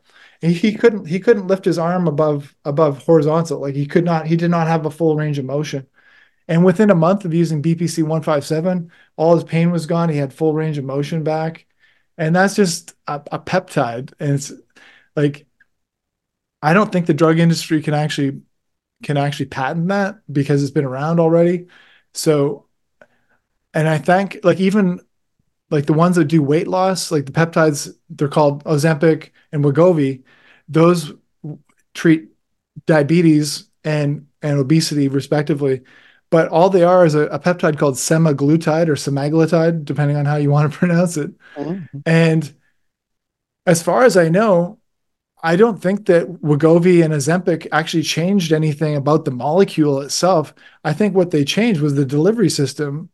He couldn't lift his arm above horizontal. Like he did not have a full range of motion. And within a month of using BPC 157, all his pain was gone. He had full range of motion back. And that's just a peptide. And it's like, I don't think the drug industry can actually patent that because it's been around already. So, and I think like even like the ones that do weight loss, like the peptides, they're called Ozempic and Wegovy. Those treat diabetes and obesity respectively. But all they are is a peptide called semaglutide or semaglutide, depending on how you want to pronounce it. Mhm. And as far as I know, I don't think that Wegovy and Ozempic actually changed anything about the molecule itself. I think what they changed was the delivery system.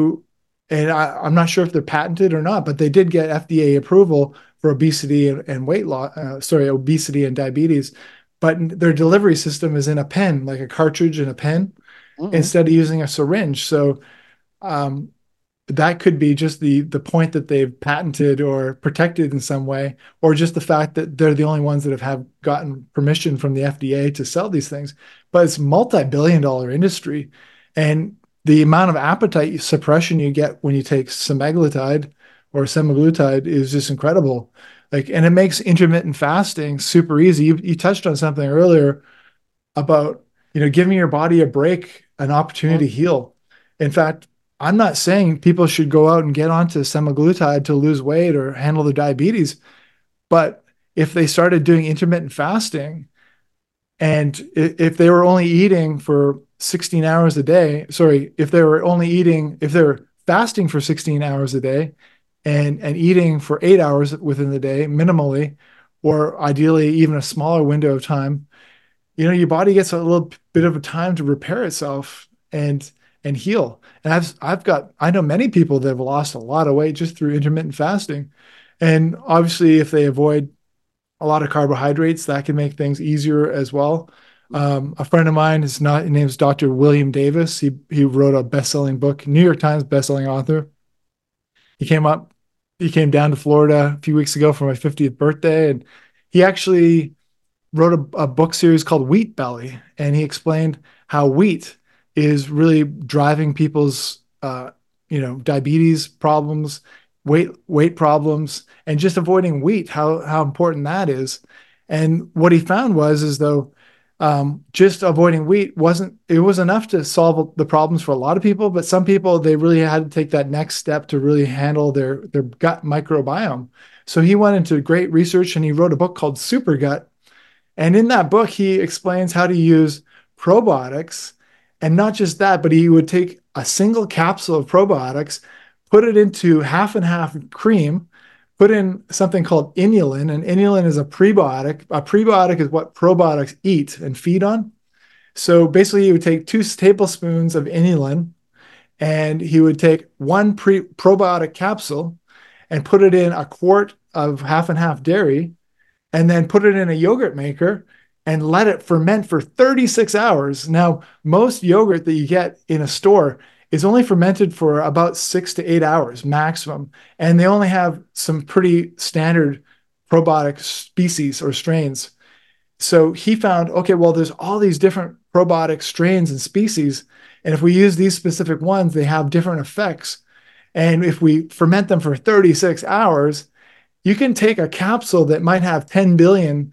I'm not sure if they're patented or not, but they did get FDA approval for obesity and weight loss, obesity and diabetes. But their delivery system is in a pen, like a cartridge in a pen, Mhm. instead of using a syringe. So um, that could be just the point that they've patented or protected in some way, or just the fact that they're the only ones that have gotten permission from the FDA to sell these things. But it's multi-billion-dollar industry, and the amount of appetite suppression you get when you take semaglutide or semaglutide is just incredible. Like, and it makes intermittent fasting super easy. You touched on something earlier about, giving your body a break, an opportunity to heal. In fact, I'm not saying people should go out and get onto semaglutide to lose weight or handle their diabetes, but if they started doing intermittent fasting and if they were only eating for 16 hours a day, sorry, if they were fasting for 16 hours a day and eating for 8 hours within the day minimally, or ideally even a smaller window of time, your body gets a little bit of a time to repair itself and heal. And I know many people that have lost a lot of weight just through intermittent fasting. And obviously, if they avoid a lot of carbohydrates, that can make things easier as well. A friend of mine his name is Dr. William Davis. He wrote a best-selling book, New York Times best-selling author. He came up, he came down to Florida a few weeks ago for my 50th birthday, and he actually wrote a book series called Wheat Belly, and he explained how wheat is really driving people's diabetes problems, weight problems, and just avoiding wheat, how important that is. And what he found was as though just avoiding wheat it was enough to solve the problems for a lot of people, but some people they really had to take that next step to really handle their gut microbiome. So he went into great research and he wrote a book called Super Gut, and in that book, he explains how to use probiotics. And not just that, but he would take a single capsule of probiotics, put it into half and half cream, put in something called inulin. And inulin is a prebiotic. A prebiotic is what probiotics eat and feed on. So basically, he would take 2 tablespoons of inulin and he would take one probiotic capsule and put it in a quart of half and half dairy and then put it in a yogurt maker and let it ferment for 36 hours. Now, most yogurt that you get in a store is only fermented for about 6 to 8 hours maximum. And they only have some pretty standard probiotic species or strains. So he found, okay, well, there's all these different probiotic strains and species. And if we use these specific ones, they have different effects. And if we ferment them for 36 hours, you can take a capsule that might have 10 billion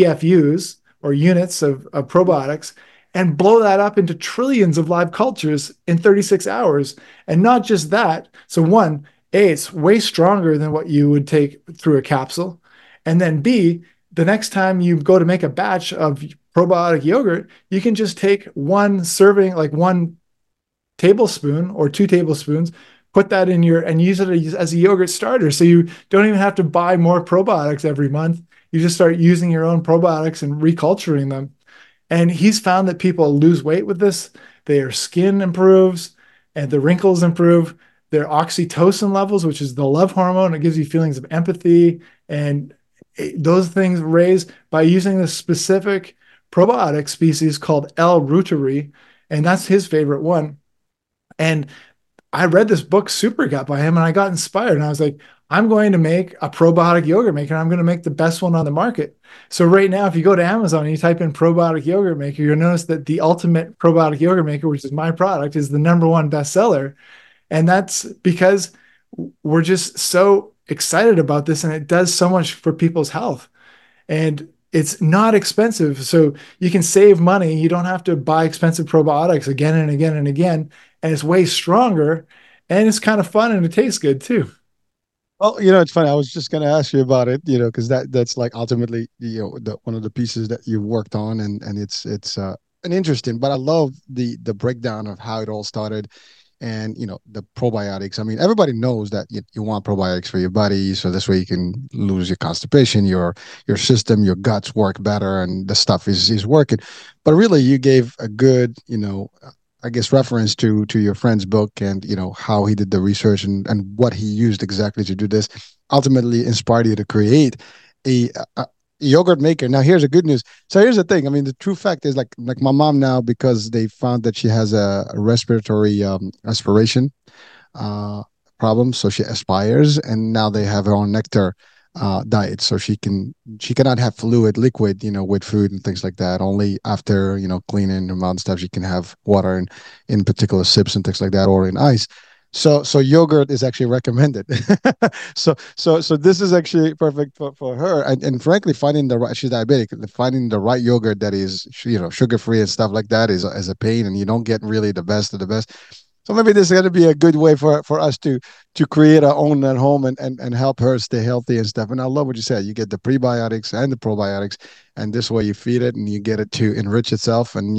CFUs or units of probiotics and blow that up into trillions of live cultures in 36 hours. And not just that. So, one, A, it's way stronger than what you would take through a capsule. And then B, the next time you go to make a batch of probiotic yogurt, you can just take one serving, like 1 tablespoon or 2 tablespoons, put that in your and use it as a yogurt starter. So you don't even have to buy more probiotics every month. You just start using your own probiotics and reculturing them. And he's found that people lose weight with this. Their skin improves and the wrinkles improve. Their oxytocin levels, which is the love hormone, it gives you feelings of empathy. And those things raise by using this specific probiotic species called L. reuteri. And that's his favorite one. And I read this book, Super Gut by him, and I got inspired. And I was like, I'm going to make a probiotic yogurt maker. And I'm going to make the best one on the market. So right now, if you go to Amazon and you type in probiotic yogurt maker, you'll notice that the ultimate probiotic yogurt maker, which is my product, is the number one bestseller. And that's because we're just so excited about this and it does so much for people's health. And it's not expensive. So you can save money. You don't have to buy expensive probiotics again and again and again. And it's way stronger and it's kind of fun and it tastes good too. Well, it's funny. I was just going to ask you about it, because that's like ultimately, one of the pieces that you worked on, and it's an interesting. But I love the breakdown of how it all started, and the probiotics. I mean, everybody knows that you want probiotics for your body, so this way you can lose your constipation, your system, your guts work better, and the stuff is working. But really, you gave a good, I guess, reference to your friend's book, and how he did the research, and what he used exactly to do this. Ultimately, inspired you to create a, a yogurt maker. Now, here's the good news. So here's the thing. I mean, the true fact is, like my mom now, because they found that she has a respiratory aspiration uh, problem, so she aspires, and now they have her own nectar diet, so she cannot have fluid liquid, with food and things like that. Only after cleaning her mouth and stuff, she can have water in particular sips and things like that, or in ice. So yogurt is actually recommended. So this is actually perfect for her. And frankly, finding the right, she's diabetic, finding the right yogurt that is sugar free and stuff like that is a pain, and you don't get really the best of the best. So maybe this is going to be a good way for us to create our own at home, and help her stay healthy and stuff. And I love what you said. You get the prebiotics and the probiotics, and this way you feed it and you get it to enrich itself. And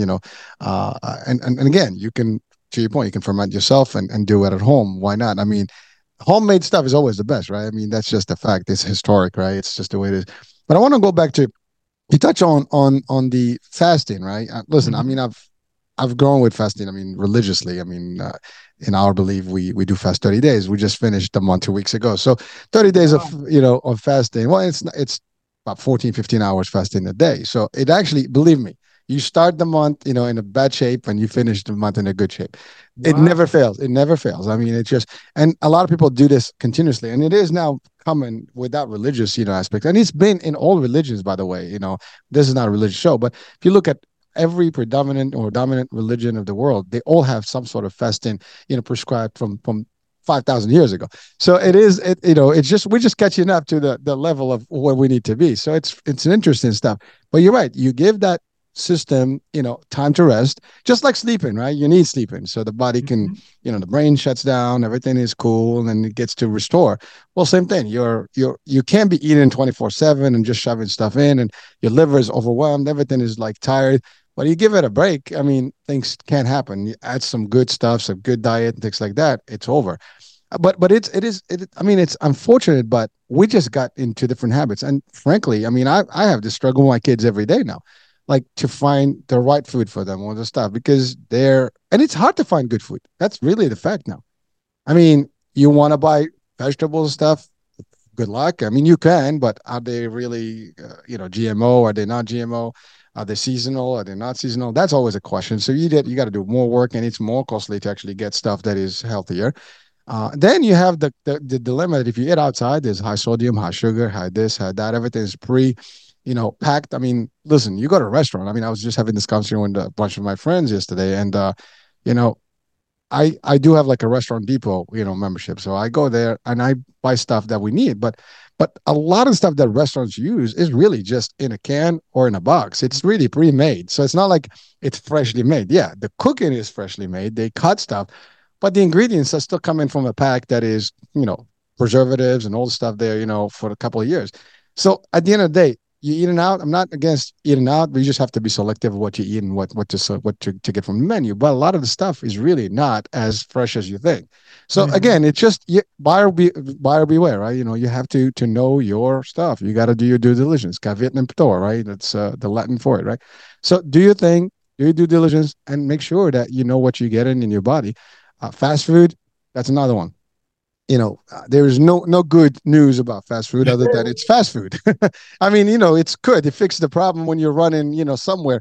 and again, you can, to your point, you can ferment yourself and do it at home. Why not? I mean, homemade stuff is always the best, right? I mean, that's just a fact. It's historic, right? It's just the way it is. But I want to go back to, you touch on the fasting, right? Listen, I Mhm. mean, I've grown with fasting. I mean, religiously. I mean, in our belief, we do fast 30 days. We just finished them on 2 weeks ago. So 30 days of Wow. of fasting. Well, it's about 14, 15 hours fasting a day. So it actually, believe me, you start the month, in a bad shape, and you finish the month in a good shape. It never Wow. fails. It never fails. I mean, it's just, and a lot of people do this continuously, and it is now common without religious, aspects. And it's been in all religions, by the way. This is not a religious show, but if you look at every predominant or dominant religion of the world, they all have some sort of fasting, prescribed from 5,000 years ago. So it is, it's just, we're just catching up to the level of where we need to be. So it's an interesting stuff. But you're right. You give that system, time to rest, just like sleeping, right? You need sleeping so the body can, Mhm. the brain shuts down, everything is cool, and it gets to restore. Well, same thing. You can't be eating 24/7 and just shoving stuff in, and your liver is overwhelmed. Everything is like tired. But you give it a break. I mean, things can happen. You add some good stuff, some good diet, and things like that. It's over. But I mean, it's unfortunate, but we just got into different habits. And frankly, I mean, I have this struggle with my kids every day now, like to find the right food for them, all the stuff, because and it's hard to find good food. That's really the fact now. I mean, you want to buy vegetables and stuff, good luck. I mean, you can, but are they really, GMO? Are they not GMO? Are they seasonal? Are they not seasonal? That's always a question. So you got to do more work, and it's more costly to actually get stuff that is healthier. Then you have the dilemma that if you eat outside, there's high sodium, high sugar, high this, high that. Everything is packed. I mean, listen, you go to a restaurant. I mean, I was just having this conversation with a bunch of my friends yesterday, and you know, I do have like a Restaurant Depot, membership. So I go there and I buy stuff that we need. But a lot of stuff that restaurants use is really just in a can or in a box. It's really pre-made. So it's not like it's freshly made. Yeah, the cooking is freshly made. They cut stuff, but the ingredients are still coming from a pack that is, preservatives and all the stuff there, for a couple of years. So at the end of the day, you eating out. I'm not against eating out, but you just have to be selective of what you eat and what to get from the menu. But a lot of the stuff is really not as fresh as you think. So Mhm. again, it's just buyer beware, right? You have to know your stuff. You got to do your due diligence. Caveat emptor, right? That's the Latin for it, right? So do your thing, do your due diligence, and make sure that you know what you're getting in your body. Fast food, that's another one. There is no good news about fast food other than it's fast food. I mean, it's good. It fixes the problem when you're running, somewhere.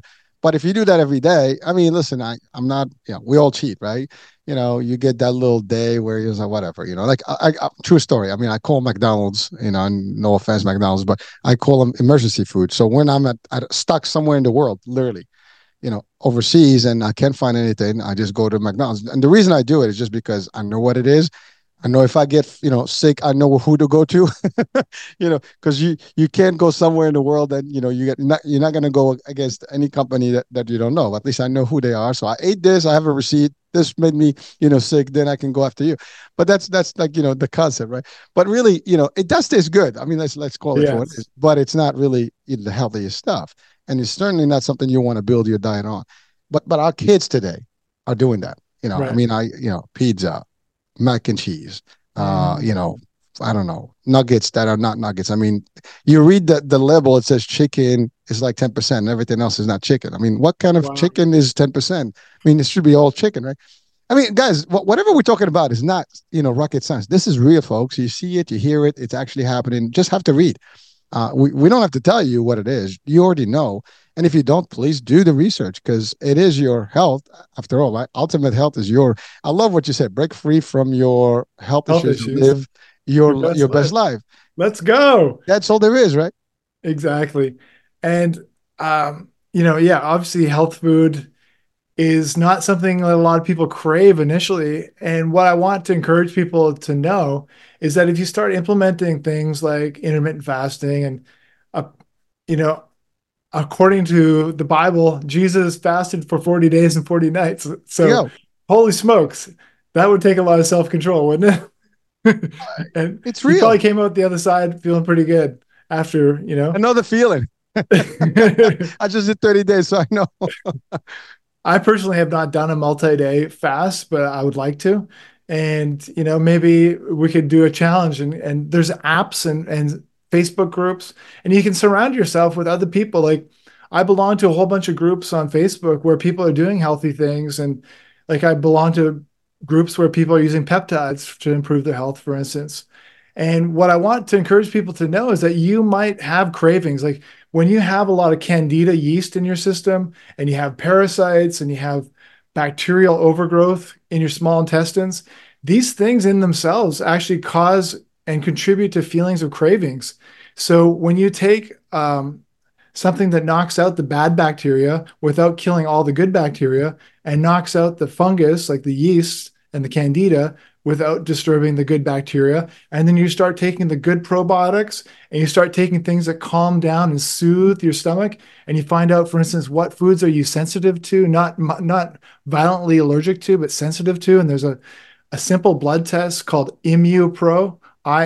But if you do that every day, I mean, listen, I'm not, we all cheat, right? You get that little day where you're like, whatever, like true story. I mean, I call McDonald's, and no offense, McDonald's, but I call them emergency food. So when I'm stuck somewhere in the world, literally, overseas and I can't find anything, I just go to McDonald's. And the reason I do it is just because I know what it is. I know if I get, sick, I know who to go to, because you can't go somewhere in the world that, you're not going to go against any company that you don't know. At least I know who they are. So I ate this, I have a receipt. This made me, sick. Then I can go after you. But that's like, the concept, right? But really, it does taste good. I mean, let's call it for what it is, Yes. but it's not really the healthiest stuff. And it's certainly not something you want to build your diet on. But our kids today are doing that. I Right. mean, pizza, mac and cheese, Mm. I don't know, nuggets that are not nuggets. I mean, you read the label, it says chicken is like 10%, and everything else is not chicken. I mean, what kind of Wow. chicken is 10%? I mean, it should be all chicken, right? I mean, guys, whatever we're talking about is not, rocket science. This is real, folks. You see it, you hear it, it's actually happening. Just have to read. We don't have to tell you what it is. You already know. And if you don't, please do the research because it is your health. After all, right? Ultimate health is your. I love what you said. Break free from your health Health issues and issues. live Your your best best life. life. Let's go. That's all there is, right? Exactly. And yeah, obviously health food is not something that a lot of people crave initially. And what I want to encourage people to know is that if you start implementing things like intermittent fasting and uh, you know, according to the Bible, Jesus fasted for 40 days and 40 nights. There you So go. holy smokes, that would take a lot of self-control, wouldn't it? And It's you real. probably came out the other side feeling pretty good after. Another feeling. I just did 30 days, so I know. I personally have not done a multi-day fast, but I would like to. And maybe we could do a challenge and there's apps and Facebook groups and you can surround yourself with other people. Like I belong to a whole bunch of groups on Facebook where people are doing healthy things and like I belong to groups where people are using peptides to improve their health, for instance. And what I want to encourage people to know is that you might have cravings. Like when you have a lot of candida yeast in your system and you have parasites and you have bacterial overgrowth in your small intestines, these things in themselves actually cause and contribute to feelings of cravings. So when you take something that knocks out the bad bacteria without killing all the good bacteria and knocks out the fungus like the yeast and the candida without disturbing the good bacteria. And then you start taking the good probiotics and you start taking things that calm down and soothe your stomach. And you find out, for instance, what foods are you sensitive to, not violently allergic to, but sensitive to. And there's a simple blood test called ImuPro,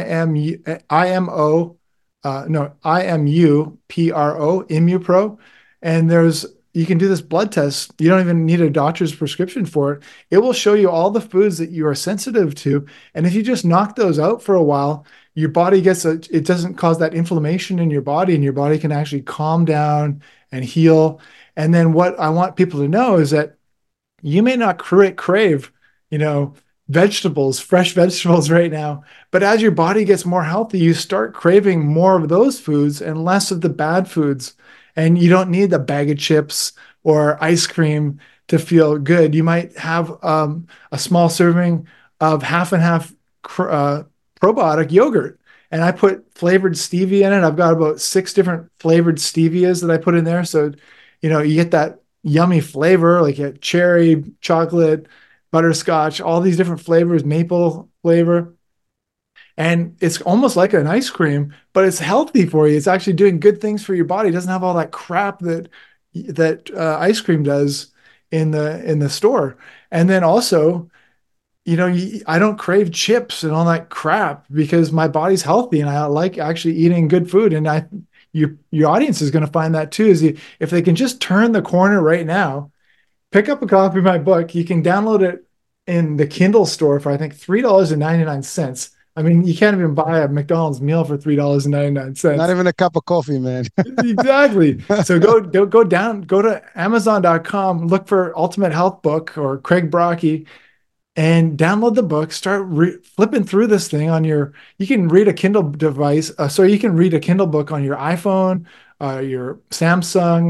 IMO, no, IMUPRO, ImuPro. And you can do this blood test. You don't even need a doctor's prescription for it. It will show you all the foods that you are sensitive to. And if you just knock those out for a while, your body it doesn't cause that inflammation in your body, and your body can actually calm down and heal. And then what I want people to know is that you may not crave, you know, vegetables, fresh vegetables right now, but as your body gets more healthy, you start craving more of those foods and less of the bad foods. And you don't need a bag of chips or ice cream to feel good. You might have a small serving of half and half probiotic yogurt. And I put flavored stevia in it. I've got about 6 different flavored stevias that I put in there. So, you get that yummy flavor, like a cherry, chocolate, butterscotch, all these different flavors, maple flavor. And it's almost like an ice cream, but it's healthy for you. It's actually doing good things for your body. It doesn't have all that crap that ice cream does in the store. And then also, I don't crave chips and all that crap because my body's healthy and I like actually eating good food. And your audience is going to find that too. If they can just turn the corner right now, pick up a copy of my book. You can download it in the Kindle store for I think $3.99. I mean, you can't even buy a McDonald's meal for Not $3.99. even a cup of coffee, man. Exactly. So go to Amazon.com, look for Ultimate Health Book or Craig Brocky, and download the book. Start flipping through this thing on your. You can read a Kindle device, so you can read a Kindle book on your iPhone, your Samsung.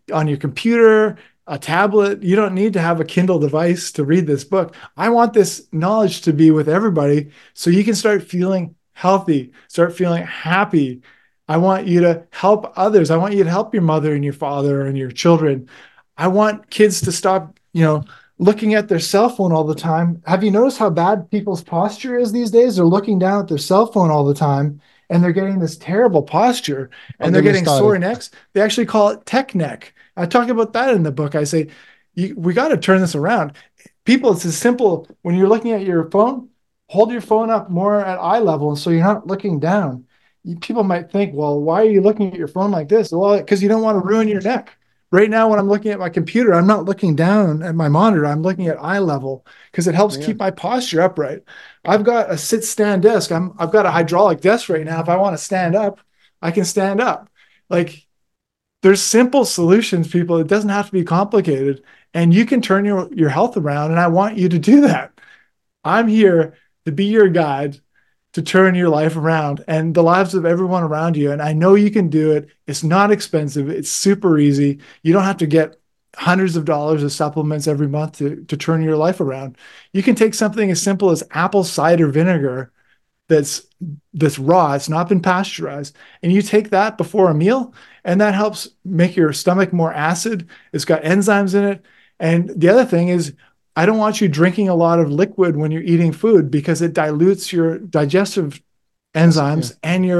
on your computer, a tablet. You don't need to have a Kindle device to read this book. I want this knowledge to be with everybody so you can start feeling healthy, start feeling happy. I want you to help others. I want you to help your mother and your father and your children. I want kids to stop, looking at their cell phone all the time. Have you noticed how bad people's posture is these days? They're looking down at their cell phone all the time and they're getting this terrible posture Don't and they're get me getting started. sore necks. They actually call it tech neck. I talk about that in the book. I say, we got to turn this around. People, it's as simple when you're looking at your phone, hold your phone up more at eye level so you're not looking down. People might think, well, why are you looking at your phone like this? Well, because you don't want to ruin your neck. Right now, when I'm looking at my computer, I'm not looking down at my monitor. I'm looking at eye level because it helps Yeah. keep my posture upright. I've got a sit stand desk. I've got a hydraulic desk right now. If I want to stand up, I can stand up. Like there's simple solutions, people. It doesn't have to be complicated. And you can turn your health around. And I want you to do that. I'm here to be your guide to turn your life around and the lives of everyone around you. And I know you can do it. It's not expensive. It's super easy. You don't have to get hundreds of dollars of supplements every month to turn your life around. You can take something as simple as apple cider vinegar that's raw, it's not been pasteurized, and you take that before a meal, and that helps make your stomach more acid. It's got enzymes in it. And the other thing is, I don't want you drinking a lot of liquid when you're eating food because it dilutes your digestive Yeah. enzymes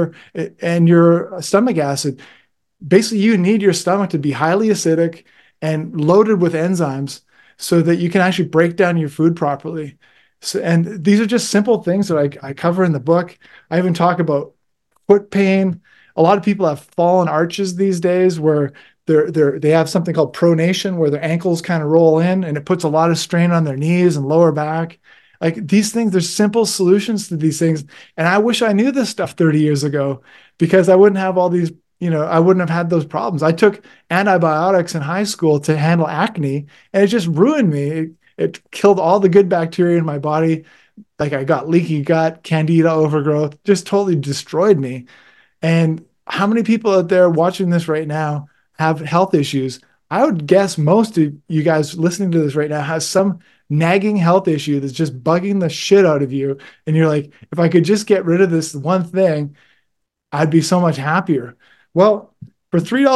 and your stomach acid. Basically, you need your stomach to be highly acidic and loaded with enzymes so that you can actually break down your food properly. So, and these are just simple things that I cover in the book. I even talk about foot pain. A lot of people have fallen arches these days where they have something called pronation where their ankles kind of roll in and it puts a lot of strain on their knees and lower back. Like these things, there's simple solutions to these things. And I wish I knew this stuff 30 years ago because I wouldn't have all these, I wouldn't have had those problems. I took antibiotics in high school to handle acne and it just ruined me. It killed all the good bacteria in my body. Like I got leaky gut, candida overgrowth, just totally destroyed me. And how many people out there watching this right now have health issues? I would guess most of you guys listening to this right now has some nagging health issue that's just bugging the shit out of you. And you're like, if I could just get rid of this one thing, I'd be so much happier. Well, for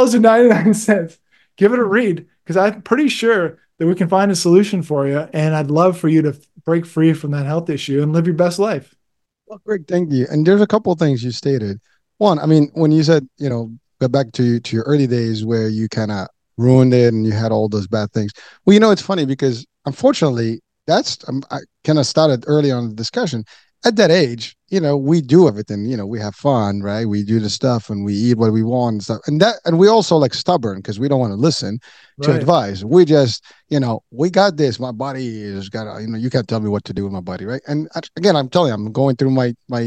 $3.99, give it a read because I'm pretty sure that we can find a solution for you. And I'd love for you to break free from that health issue and live your best life. Well, Greg, thank you. And there's a couple of things you stated. One, I mean, when you said, go back to your early days where you kind of ruined it and you had all those bad things. Well, it's funny because unfortunately, that's I kind of started early on the discussion. At that age, we do everything. We have fun, right? We do the stuff and we eat what we want and stuff. And we also like stubborn because we don't want to listen to Right. advice. We just, we got this. My body is got, you can't tell me what to do with my body, right? And again, I'm telling you, I'm going through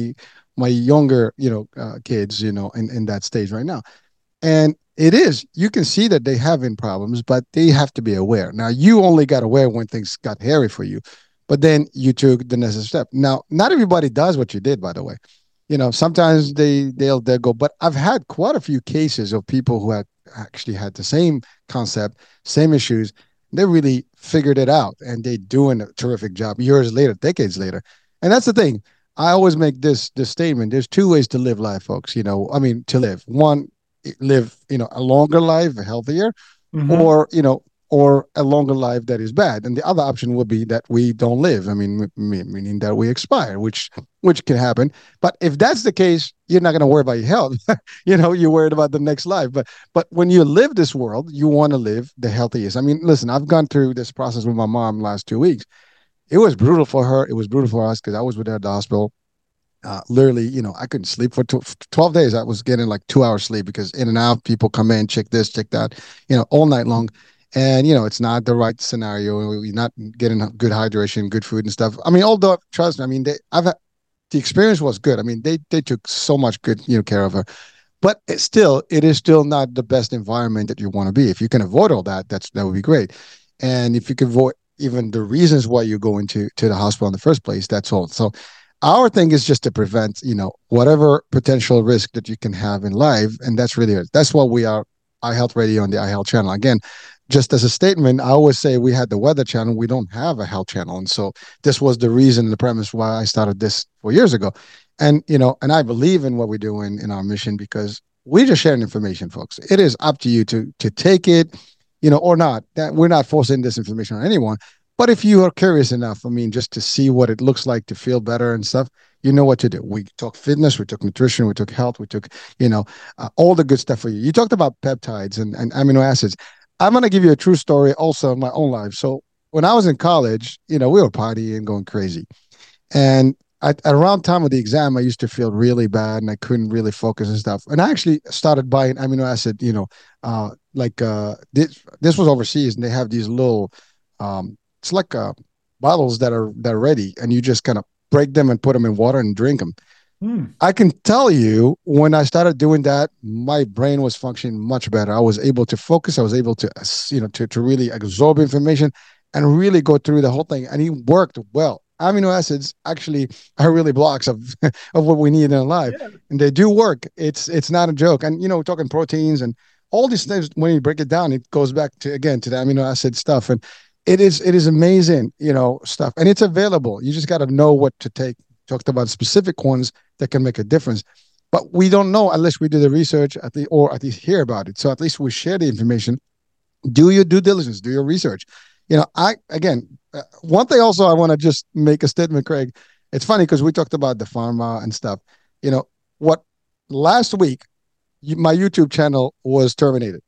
my younger, kids, in that stage right now. And it is, you can see that they having problems, but they have to be aware. Now, you only got aware when things got hairy for you, but then you took the necessary step. Now, not everybody does what you did, by the way. Sometimes they'll go, but I've had quite a few cases of people who had actually had the same concept, same issues. They really figured it out and they're doing a terrific job years later, decades later. And that's the thing. I always make this statement. There's two ways to live life, folks. I mean, to live. One, live, a longer life, a healthier, Mm-hmm. or, or a longer life that is bad. And the other option would be that we don't live. I mean, meaning that we expire, which can happen. But if that's the case, you're not going to worry about your health. You're worried about the next life. But when you live this world, you want to live the healthiest. I mean, listen, I've gone through this process with my mom last 2 weeks. It was brutal for her. It was brutal for us because I was with her at the hospital. Literally, I couldn't sleep for 12 days. I was getting like 2 hours sleep because in and out, people come in, check this, check that, all night long. And, it's not the right scenario. You're not getting good hydration, good food and stuff. I mean, although, trust me, I mean, the experience was good. I mean, they took so much good, care of her. But it is still not the best environment that you want to be. If you can avoid all that, that would be great. And if you can avoid even the reasons why you're going to the hospital in the first place, that's all. So our thing is just to prevent, whatever potential risk that you can have in life. And that's really it. That's what we are iHealth Radio and the iHealth channel. Again, just as a statement, I always say we had the weather channel. We don't have a health channel. And so this was the reason, the premise why I started this 4 years ago. And, and I believe in what we do in our mission because we just sharing information, folks. It is up to you to take it, or not. That we're not forcing this information on anyone. But if you are curious enough, I mean, just to see what it looks like to feel better and stuff, you know what to do. We talk fitness, we took nutrition, we took health, we took, all the good stuff for you. You talked about peptides and amino acids. I'm going to give you a true story also in my own life. So when I was in college, we were partying, going crazy. And at around time of the exam, I used to feel really bad and I couldn't really focus and stuff. And I actually started buying amino acid, this was overseas and they have these little, it's like bottles that are ready and you just kind of break them and put them in water and drink them. Hmm. I can tell you when I started doing that, my brain was functioning much better. I was able to focus. I was able to, to really absorb information and really go through the whole thing. And it worked well. Amino acids actually are really blocks of of what we need in our life, Yeah. and they do work. It's not a joke. And we're talking proteins and all these things. When you break it down, it goes back to again to the amino acid stuff, and it is amazing, stuff, and it's available. You just got to know what to take. Talked about specific ones that can make a difference. But we don't know unless we do the research or at least hear about it. So at least we share the information. Do your due diligence, do your research. I again, one thing also I want to just make a statement, Craig. It's funny because we talked about the pharma and stuff. What last week my YouTube channel was terminated.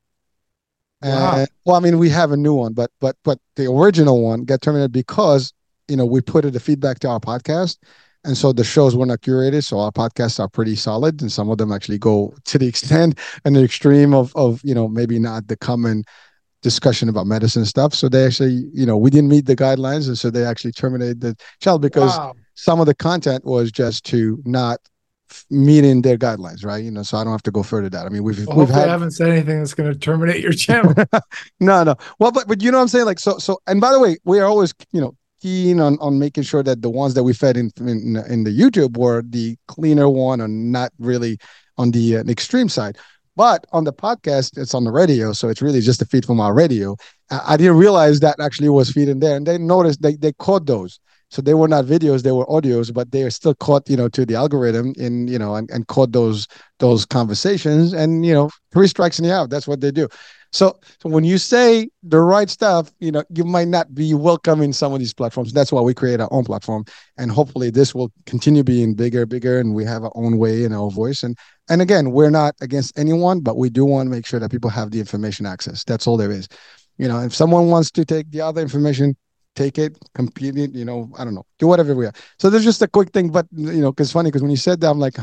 Wow. Well, I mean, we have a new one, but the original one got terminated because we put it the feedback to our podcast, and so the shows were not curated. So our podcasts are pretty solid, and some of them actually go to the extent and the extreme of maybe not the common discussion about medicine stuff. So they actually, we didn't meet the guidelines, and so they actually terminated the channel because Wow. some of the content was just to not meeting their guidelines, right? So I don't have to go further that. I mean, we've Well, we've hopefully I had haven't said anything that's going to terminate your channel. no, no. Well, but you know what I'm saying? Like so and by the way, we are always, keen on making sure that the ones that we fed in the YouTube were the cleaner one and not really on the extreme side. But on the podcast, it's on the radio, so it's really just a feed from our radio. I didn't realize that actually was feed in there, and they noticed they caught those. So they were not videos, they were audios, but they are still caught, to the algorithm and caught those conversations. And three strikes and you're out. That's what they do. So when you say the right stuff, you might not be welcome in some of these platforms. That's why we create our own platform, and hopefully this will continue being bigger, and we have our own way and our voice. And again, we're not against anyone, but we do want to make sure that people have the information access. That's all there is. If someone wants to take the other information, take it, compete it, I don't know, do whatever we are. So there's just a quick thing, but because funny, because when you said that, I'm like,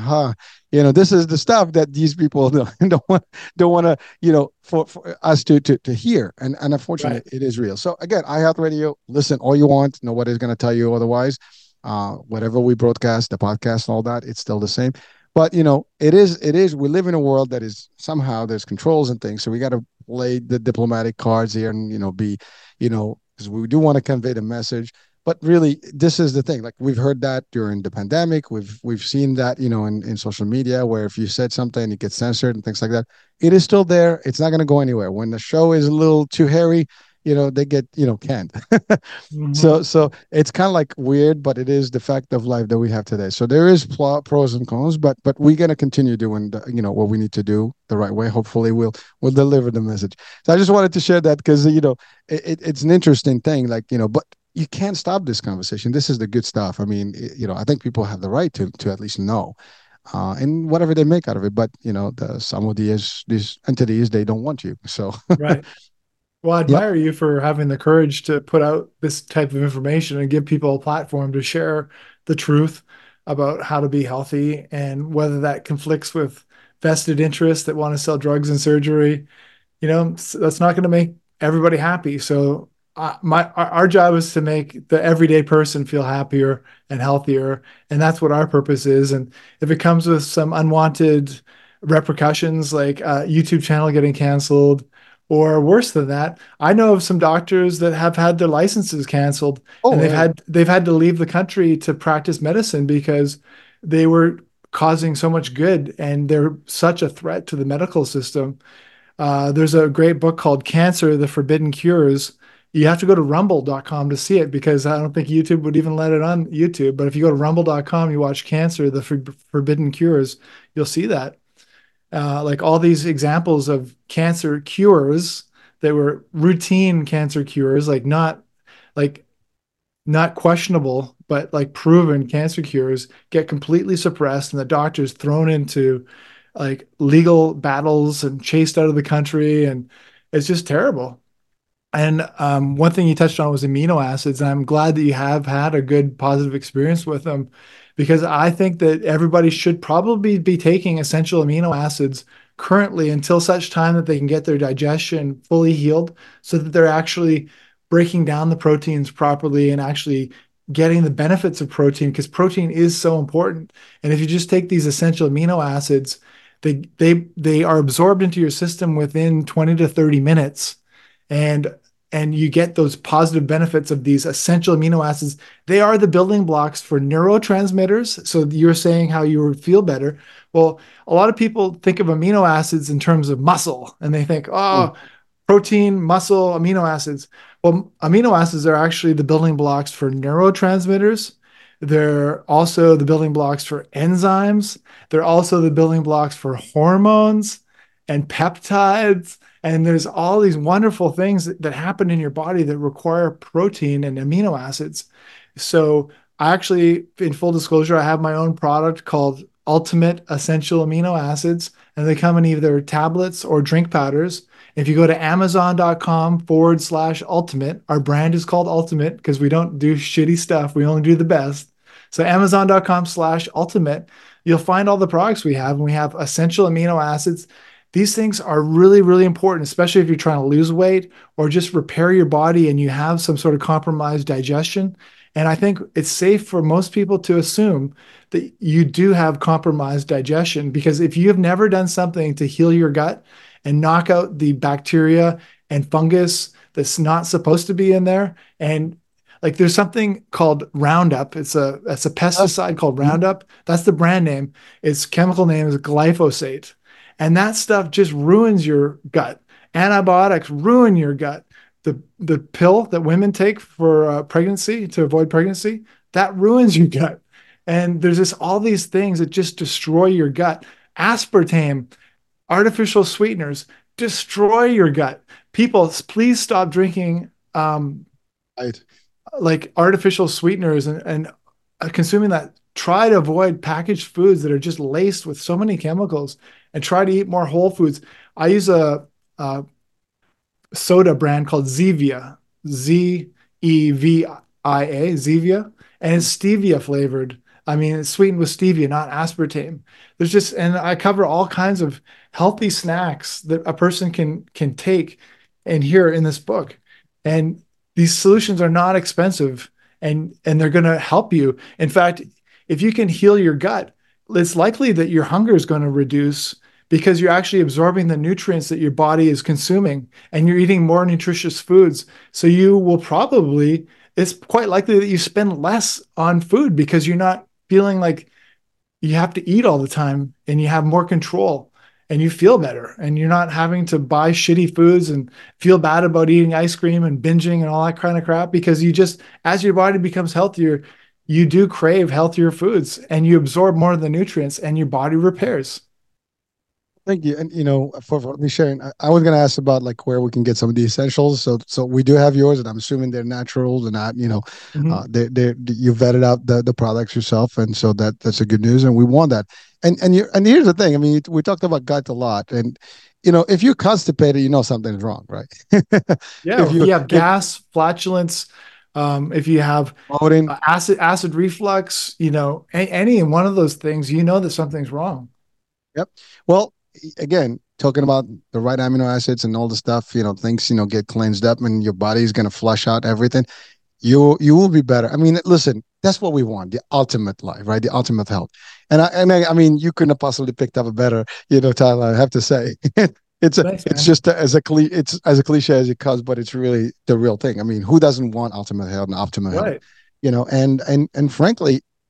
this is the stuff that these people don't want to, for us to hear. And unfortunately, Right. it is real. So again, iHealth Radio, listen all you want. Nobody's going to tell you otherwise. Whatever we broadcast, the podcast and all that, it's still the same. But it is. We live in a world that is somehow there's controls and things. So we got to play the diplomatic cards here and be, because we do want to convey the message. But really, this is the thing. Like we've heard that during the pandemic, we've seen that in social media where if you said something, it gets censored and things like that. It is still there. It's not going to go anywhere. When the show is a little too hairy, they get canned. Mhm. So it's kind of like weird, but it is the fact of life that we have today. So there is pros and cons, but we're gonna continue doing what we need to do the right way. Hopefully, we'll deliver the message. So I just wanted to share that because it's an interesting thing. Like but you can't stop this conversation. This is the good stuff. I mean, I think people have the right to at least know. And whatever they make out of it, but some of these entities they don't want you. So Right. Well, I yep. admire you for having the courage to put out this type of information and give people a platform to share the truth about how to be healthy and whether that conflicts with vested interests that want to sell drugs and surgery. That's not going to make everybody happy. So our job is to make the everyday person feel happier and healthier, and that's what our purpose is. And if it comes with some unwanted repercussions, like a YouTube channel getting canceled, or worse than that, I know of some doctors that have had their licenses canceled, and Oh, they've had to leave the country to practice medicine because they were causing so much good and they're such a threat to the medical system. There's a great book called Cancer, The Forbidden Cures. You have to go to rumble.com to see it because I don't think YouTube would even let it on YouTube. But if you go to rumble.com, you watch Cancer, Forbidden Cures, you'll see that. Like all these examples of cancer cures that were routine cancer cures, like not questionable, but like proven cancer cures get completely suppressed and the doctors thrown into like legal battles and chased out of the country. And it's just terrible. And one thing you touched on was amino acids. And I'm glad that you have had a good positive experience with them because I think that everybody should probably be taking essential amino acids currently until such time that they can get their digestion fully healed so that they're actually breaking down the proteins properly and actually getting the benefits of protein because protein is so important. And if you just take these essential amino acids, they are absorbed into your system within 20 to 30 minutes and you get those positive benefits of these essential amino acids. They are the building blocks for neurotransmitters. So you're saying how you would feel better. Well, a lot of people think of amino acids in terms of muscle and they think, Mm. oh, protein, muscle, amino acids. Well, amino acids are actually the building blocks for neurotransmitters. They're also the building blocks for enzymes. They're also the building blocks for hormones and peptides. And there's all these wonderful things that happen in your body that require protein and amino acids. So I actually, in full disclosure, I have my own product called Ultimate Essential Amino Acids, and they come in either tablets or drink powders. If you go to amazon.com/ultimate, our brand is called Ultimate because we don't do shitty stuff. We only do the best. So amazon.com/ultimate, you'll find all the products we have, and we have essential amino acids. These things are really, really important, especially if you're trying to lose weight or just repair your body and you have some sort of compromised digestion. And I think it's safe for most people to assume that you do have compromised digestion because if you have never done something to heal your gut and knock out the bacteria and fungus that's not supposed to be in there, and like there's something called Roundup. It's a Yeah. pesticide called Mhm. Roundup. That's the brand name. Its chemical name is glyphosate. And that stuff just ruins your gut. Antibiotics ruin your gut. The pill that women take for pregnancy to avoid pregnancy, that ruins your gut. And there's just all these things that just destroy your gut. Aspartame, artificial sweeteners, destroy your gut. People, please stop drinking Right. like artificial sweeteners and consuming that. Try to avoid packaged foods that are just laced with so many chemicals and try to eat more whole foods. I use a soda brand called Zevia, Zevia, Zevia, and it's stevia flavored. I mean, it's sweetened with stevia, not aspartame. There's just, and I cover all kinds of healthy snacks that a person can take and here in this book. And these solutions are not expensive and they're going to help you. In fact, if you can heal your gut, it's likely that your hunger is going to reduce because you're actually absorbing the nutrients that your body is consuming and you're eating more nutritious foods. So you will probably, it's quite likely that you spend less on food because you're not feeling like you have to eat all the time and you have more control and you feel better and you're not having to buy shitty foods and feel bad about eating ice cream and binging and all that kind of crap because you just, as your body becomes healthier, you do crave healthier foods and you absorb more of the nutrients and your body repairs. Thank you. And for me sharing, I was gonna ask about like where we can get some of the essentials. So we do have yours, and I'm assuming they're natural and not, Mhm. they you vetted out the products yourself, and so that's a good news, and we want that. And here's the thing. I mean, we talked about gut a lot, and if you're constipated, you know something's wrong, right? Yeah, if if you you have if gas, flatulence, if you have bloating, acid reflux, any one of those things, you know that something's wrong. yep. Well, again, talking about the right amino acids and all the stuff, things get cleansed up, and your body is gonna flush out everything. You will be better. I mean, listen, that's what we want, the ultimate life, right? The ultimate health. I mean, you couldn't have possibly picked up a better, Tyler, I have to say. Thanks, It's man. just it's as a cliche as it comes, but it's really the real thing. I mean, who doesn't want ultimate health and optimal health? Right. And frankly,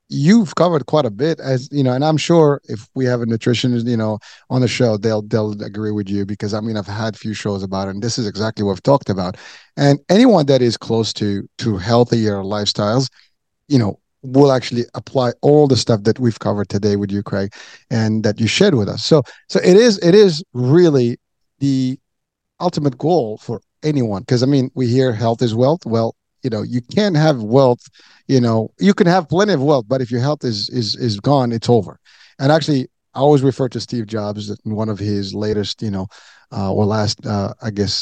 you've covered quite a bit, as you know, and I'm sure if we have a nutritionist, on the show, they'll agree with you, because I mean I've had a few shows about it, and this is exactly what I've talked about. And anyone that is close to healthier lifestyles, will actually apply all the stuff that we've covered today with you, Craig, and that you shared with us. So it is really the ultimate goal for anyone, because I mean we hear health is wealth. Well, you can't have wealth. You can have plenty of wealth, but if your health is gone, it's over. And actually, I always refer to Steve Jobs in one of his latest, or last, I guess,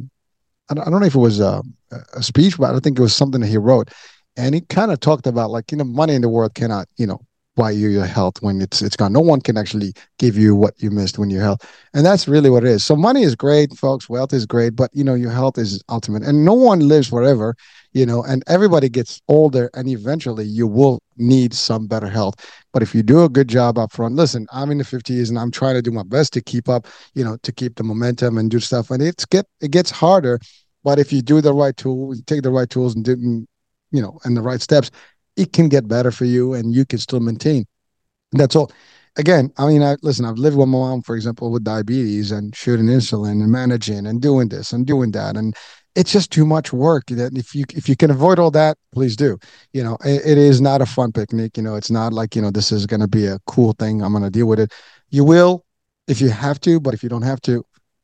I don't know if it was a speech, but I think it was something that he wrote, and he kind of talked about, like, money in the world cannot, buy you your health when it's gone. No one can actually give you what you missed when your health, and that's really what it is. So money is great, folks. Wealth is great, but your health is ultimate, and no one lives forever. And everybody gets older, and eventually you will need some better health. But if you do a good job up front, listen, I'm in the 50s and I'm trying to do my best to keep up, to keep the momentum and do stuff, and it gets harder. But if you do the right tools, take the right tools, and do, and the right steps, it can get better for you, and you can still maintain. And that's all. Again, I mean, listen, I've lived with my mom, for example, with diabetes, and shooting insulin and managing and doing this and doing that. And it's just too much work. That if you can avoid all that, please do. It is not a fun picnic. It's not like, this is going to be a cool thing. I'm going to deal with it. You will if you have to, but if you don't have to,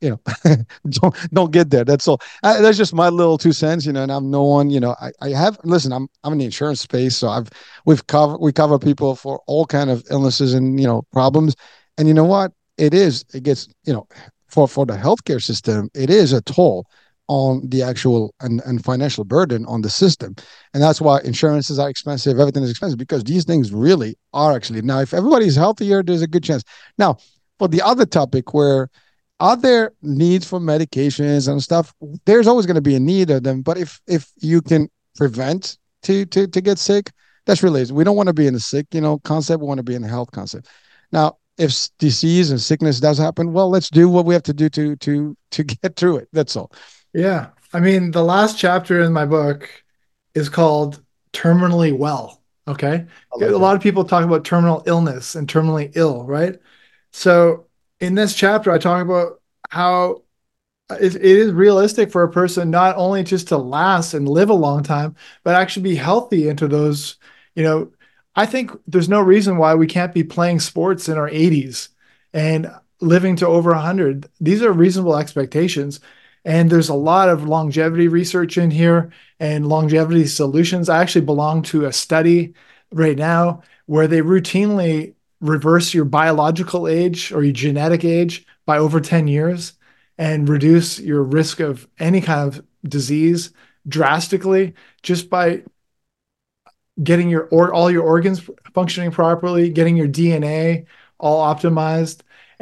don't get there. That's all. That's just my little 2 cents, and I'm no one. I have listen. I'm in the insurance space, so we cover people for all kind of illnesses and problems. And you know what? It gets, for the healthcare system, it is a toll on the actual and financial burden on the system. And that's why insurances are expensive. Everything is expensive, because these things really are actually. Now, if everybody's healthier, there's a good chance. Now, for the other topic, where are there needs for medications and stuff? There's always going to be a need of them, but if you can prevent to get sick, that's really it. We don't want to be in a sick, concept. We want to be in a health concept. Now, if disease and sickness does happen, well, let's do what we have to do to get through it. That's all. Yeah. I mean, the last chapter in my book is called Terminally Well. Okay. I A like that. lot of people talk about terminal illness and terminally ill, right? So in this chapter, I talk about how it is realistic for a person not only just to last and live a long time, but actually be healthy into those, you know, I think there's no reason why we can't be playing sports in our 80s and living to over 100. These are reasonable expectations. And there's a lot of longevity research in here and longevity solutions. I actually belong to a study right now where they routinely reverse your biological age or your genetic age by over 10 years and reduce your risk of any kind of disease drastically just by getting all your organs functioning properly, getting your DNA all optimized.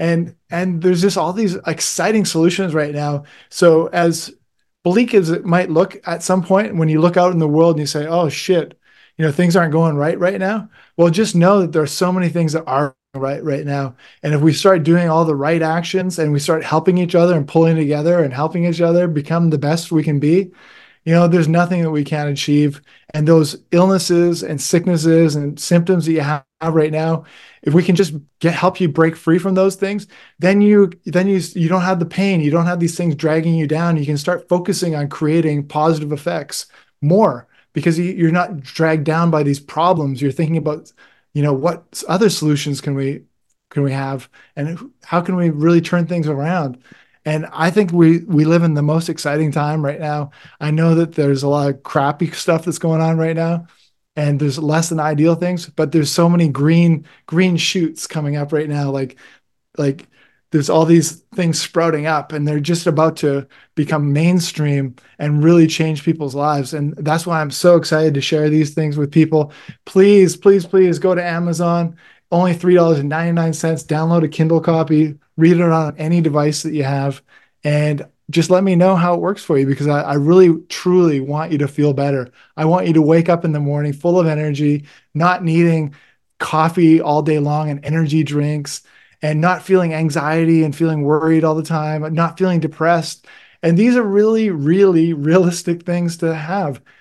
And there's just all these exciting solutions right now. So as bleak as it might look at some point, when you look out in the world and you say, "Oh shit, things aren't going right now." Well, just know that there are so many things that are right now. And if we start doing all the right actions and we start helping each other and pulling together and helping each other become the best we can be, there's nothing that we can't achieve. And those illnesses and sicknesses and symptoms that you have right now, if we can just help you break free from those things, then you don't have the pain, you don't have these things dragging you down. You can start focusing on creating positive effects more because you're not dragged down by these problems. You're thinking about, what other solutions can we have, and how can we really turn things around? And I think we live in the most exciting time right now. I know that there's a lot of crappy stuff that's going on right now, and there's less than ideal things, but there's so many green shoots coming up right now. Like there's all these things sprouting up, and they're just about to become mainstream and really change people's lives. And that's why I'm so excited to share these things with people. Please, please, please go to Amazon. Only $3.99. Download a Kindle copy, read it on any device that you have, and just let me know how it works for you, because I really, truly want you to feel better. I want you to wake up in the morning full of energy, not needing coffee all day long and energy drinks, and not feeling anxiety and feeling worried all the time, not feeling depressed. And these are really, really realistic things to have.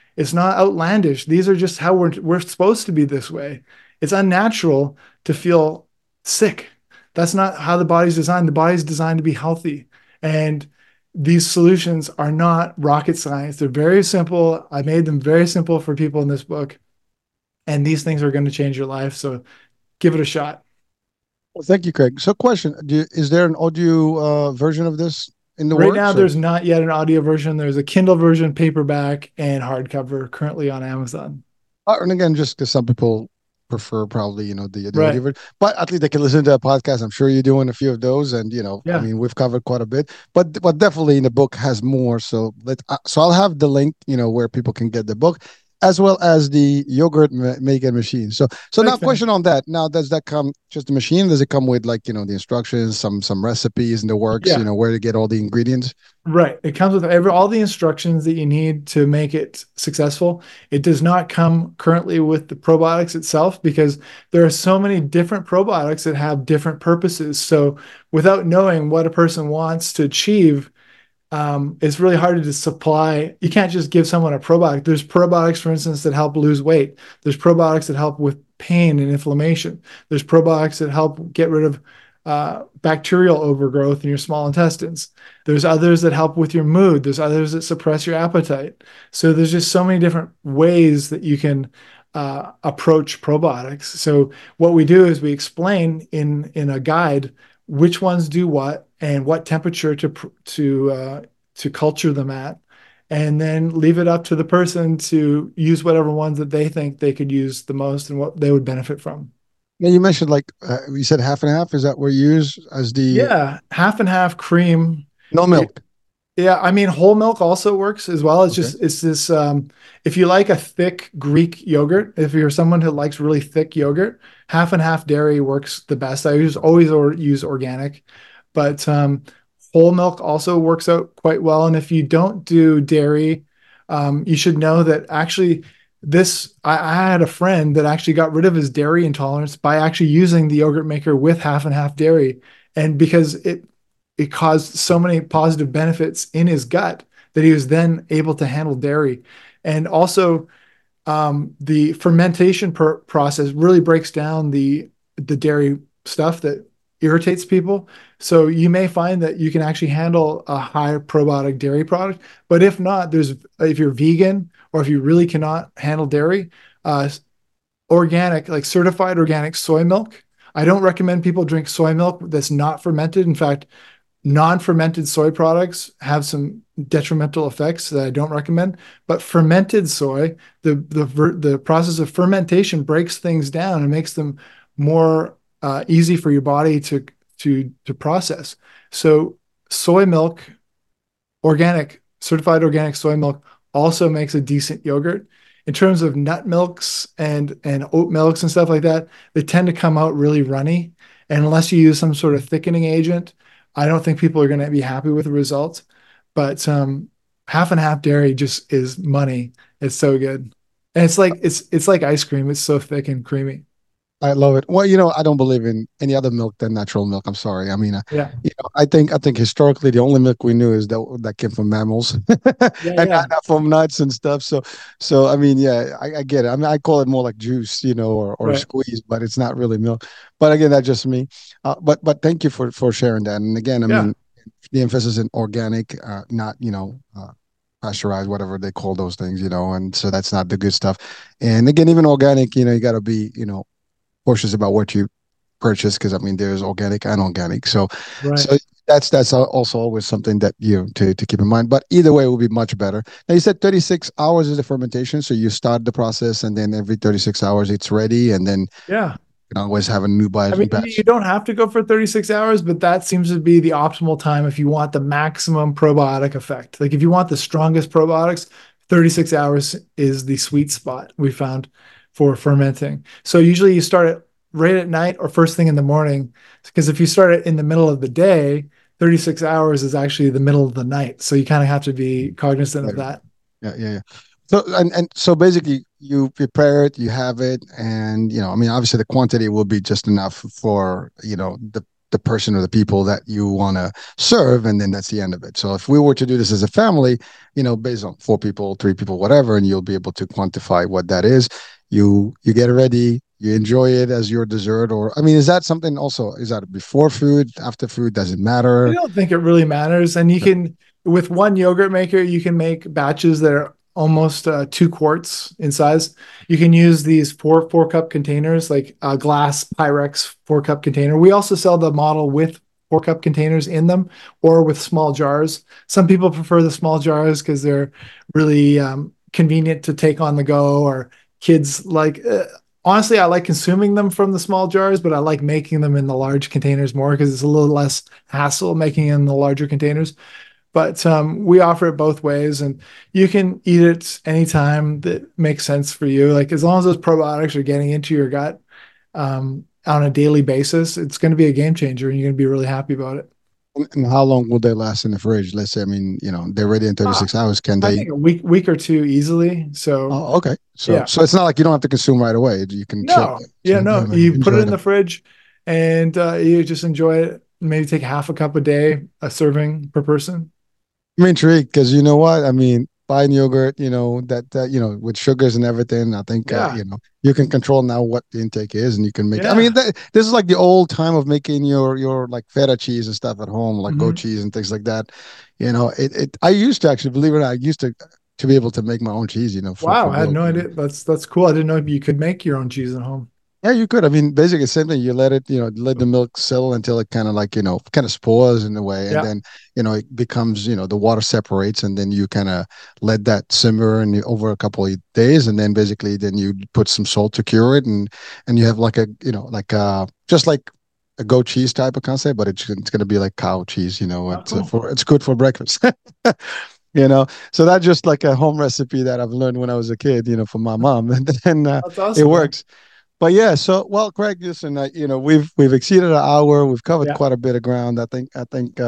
It's not outlandish. These are just how we're supposed to be this way. It's unnatural to feel sick. That's not how the body's designed. The body's designed to be healthy. And these solutions are not rocket science. They're very simple. I made them very simple for people in this book. And these things are going to change your life. So give it a shot. Well, thank you, Craig. So, question: is there an audio version of this in the Right now, works, or? there's not yet an audio version. There's a Kindle version, paperback, and hardcover currently on Amazon. And again, just because some people prefer probably the audio Right. version, but at least they can listen to a podcast. I'm sure you're doing a few of those, and I Yeah. mean, we've covered quite a bit, but definitely the book has more. So so I'll have the link, where people can get the book, as well as the yogurt making machine. So now, Thanks, man. question on that. Now, does that come just the machine? Does it come with, like, the instructions, some recipes in the works? Yeah. Where to get all the ingredients? Right. It comes with all the instructions that you need to make it successful. It does not come currently with the probiotics itself because there are so many different probiotics that have different purposes. So without knowing what a person wants to achieve, it's really hard to supply. You can't just give someone a probiotic. There's probiotics, for instance, that help lose weight. There's probiotics that help with pain and inflammation. There's probiotics that help get rid of bacterial overgrowth in your small intestines. There's others that help with your mood. There's others that suppress your appetite. So there's just so many different ways that you can approach probiotics. So what we do is we explain in a guide which ones do what and what temperature to culture them at, and then leave it up to the person to use whatever ones that they think they could use the most and what they would benefit from. Now, you mentioned, like, you said half and half. Is that what you use as the Yeah, half and half cream. no milk? Yeah, I mean whole milk also works as well. Okay. It's this if you like a thick Greek yogurt, if you're someone who likes really thick yogurt, half and half dairy works the best. I always use organic, but whole milk also works out quite well. And if you don't do dairy, you should know that actually I had a friend that actually got rid of his dairy intolerance by actually using the yogurt maker with half and half dairy. And because it caused so many positive benefits in his gut that he was then able to handle dairy. And also, the fermentation process really breaks down the dairy stuff that irritates people. So you may find that you can actually handle a high probiotic dairy product. But if not, if you're vegan or if you really cannot handle dairy, uh, organic, like certified organic soy milk. I don't recommend people drink soy milk that's not fermented. In fact, non-fermented soy products have some detrimental effects that I don't recommend. But fermented soy, the process of fermentation breaks things down and makes them more easy for your body to process. So soy milk, organic, certified organic soy milk also makes a decent yogurt. In terms of nut milks and oat milks and stuff like that, they tend to come out really runny. And unless you use some sort of thickening agent, I don't think people are going to be happy with the results. But half and half dairy just is money. It's so good. And it's like ice cream. It's so thick and creamy. I love it. Well, I don't believe in any other milk than natural milk. I'm sorry. I mean, Yeah. I think historically the only milk we knew is that came from mammals, Yeah, and yeah. not from nuts and stuff. So I mean, yeah, I get it. I mean, I call it more like juice, or Right. squeeze, but it's not really milk. But again, that's just me. But thank you for sharing that. And again, I Yeah. mean, the emphasis in organic, not pasteurized, whatever they call those things, and so that's not the good stuff. And again, even organic, you got to be, cautious about what you purchase, because I mean there's organic and organic. So Right. so that's also always something that to keep in mind. But either way, it will be much better. Now, you said 36 hours is the fermentation, so you start the process, and then every 36 hours it's ready, and then you Yeah. can always have a new I batch. mean, you don't have to go for 36 hours, but that seems to be the optimal time if you want the maximum probiotic effect. Like if you want the strongest probiotics, 36 hours is the sweet spot we found for fermenting. So usually you start it right at night or first thing in the morning, because if you start it in the middle of the day, 36 hours is actually the middle of the night. So you kind of have to be cognizant of that. Yeah, yeah, yeah. So and so basically, you prepare it, you have it, and I mean, obviously, the quantity will be just enough for the the person or the people that you want to serve, and then that's the end of it. So if we were to do this as a family, based on 4 people, 3 people, whatever, and you'll be able to quantify what that is. You get it ready, you enjoy it as your dessert, or I mean, is that something also? Is that before food, after food? Does it I matter? don't think it really matters. And you can, with one yogurt maker, you can make batches that are almost 2 quarts in size. You can use these four cup containers, like a glass Pyrex 4 cup container. We also sell the model with 4 cup containers in them, or with small jars. Some people prefer the small jars because they're really convenient to take on the go, or kids like. Honestly, I like consuming them from the small jars, but I like making them in the large containers more because it's a little less hassle making in the larger containers. But we offer it both ways, and you can eat it anytime that makes sense for you. Like as long as those probiotics are getting into your gut on a daily basis, it's going to be a game changer, and you're going to be really happy about it. And how long will they last in the fridge? Let's say, I mean, they're ready in Uh, 36 hours. Can I they? think a week or two easily. So Oh, okay. So, yeah, so it's not like you don't have to consume right away. You can chill, no, yeah, no. You put it enjoy in the them. fridge, and you just enjoy it. Maybe take half a cup a day, a serving per person. I'm intrigued because you know what? I mean, buying yogurt, with sugars and everything, I think, Yeah, you can control now what the intake is, and you can make. I yeah. mean, this is like the old time of making your like feta cheese and stuff at home, like goat Hmm. cheese and things like that. I used to actually believe it or not, I used to be able to make my own cheese, for Wow, I had goat. no idea. That's cool. I didn't know you could make your own cheese at home. Yeah, you could. I mean, basically, same thing. You let it, let the milk settle until it kind of like, kind of spoils in a way. And Yeah. then, it becomes, the water separates and then you kind of let that simmer and over a couple of days. And then basically then you put some salt to cure it. And you have like just like a goat cheese type of concept, but it's going to be like cow cheese, Oh, cool. it's good for breakfast. So that's just like a home recipe that I've learned when I was a kid, from my mom. And then That's it awesome, man. works. But yeah, so well, Craig, listen, we've exceeded an hour. We've covered Yeah. quite a bit of ground. I think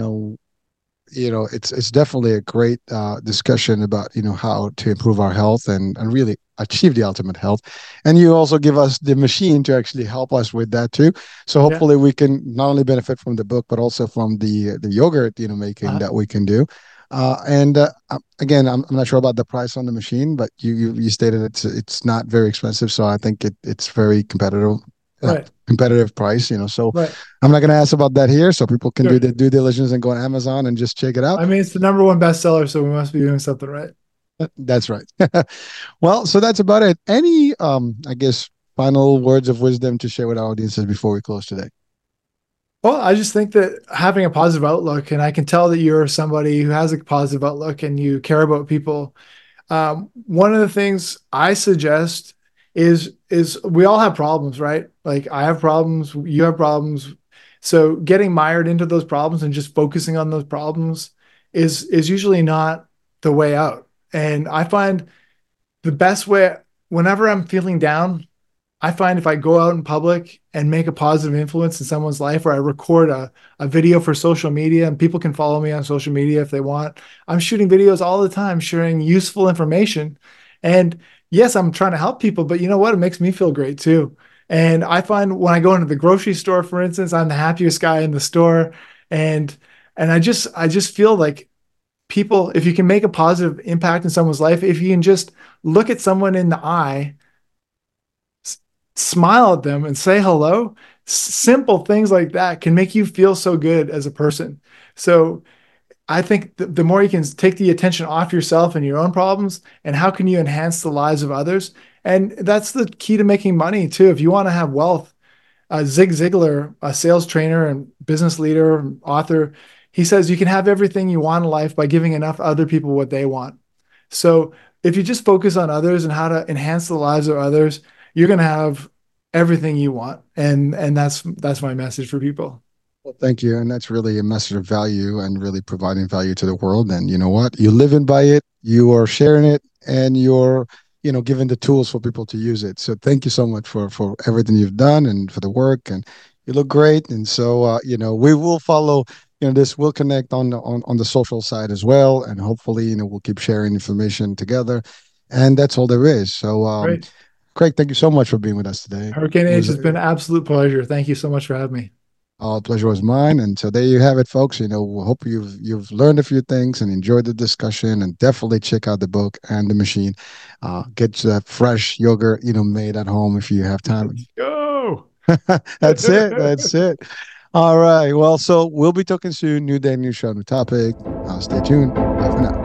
it's definitely a great discussion about how to improve our health and really achieve the ultimate health. And you also give us the machine to actually help us with that too. So Yeah. hopefully we can not only benefit from the book but also from the yogurt making Uh, that we can do. And again, I'm not sure about the price on the machine, but you stated it's not very expensive, so I think it's very right. competitive price. So Right. I'm not going to ask about that here, so people can do Sure. their due diligence and go on Amazon and just check it out. I mean, it's the number one bestseller, so we must be doing something right. That's right. Well, so that's about it. Any, I guess, final words of wisdom to share with our audiences before we close today? Well, I just think that having a positive outlook, and I can tell that you're somebody who has a positive outlook and you care about people. One of the things I suggest is we all have problems, right? Like I have problems, you have problems. So getting mired into those problems and just focusing on those problems is usually not the way out. And I find the best way whenever I'm feeling down, I find if I go out in public and make a positive influence in someone's life, or I record a video for social media, and people can follow me on social media if they want. I'm shooting videos all the time, sharing useful information. And yes, I'm trying to help people, but you know what? It makes me feel great too. And I find when I go into the grocery store, for instance, I'm the happiest guy in the store. And and I just feel like people, if you can make a positive impact in someone's life, if you can just look at someone in the eye, smile at them and say hello. Simple things like that can make you feel so good as a person. So I think the more you can take the attention off yourself and your own problems, and how can you enhance the lives of others? And that's the key to making money too. If you want to have wealth, Zig Ziglar, a sales trainer and business leader, and author, he says you can have everything you want in life by giving enough other people what they want. So if you just focus on others and how to enhance the lives of others, you're going to have everything you want. And that's my message for people. Well, thank you. And that's really a message of value and really providing value to the world. And you know what? You live in by it, you are sharing it, and you're, giving the tools for people to use it. So thank you so much for everything you've done and for the work. And you look great. And so, we will follow, this will connect on the social side as well. And hopefully, we'll keep sharing information together. And that's all there is. So, Great. Craig, thank you so much for being with us today. Hurricane It H was has been an absolute pleasure. Thank you so much for having me. All the pleasure was mine. And so there you have it, folks. We hope you've learned a few things and enjoyed the discussion. And definitely check out the book and the machine. Get that fresh yogurt, made at home if you have time. Let's go. That's it. That's it. All right. Well, so we'll be talking soon. New day, new show, new topic. Stay tuned. Bye for now.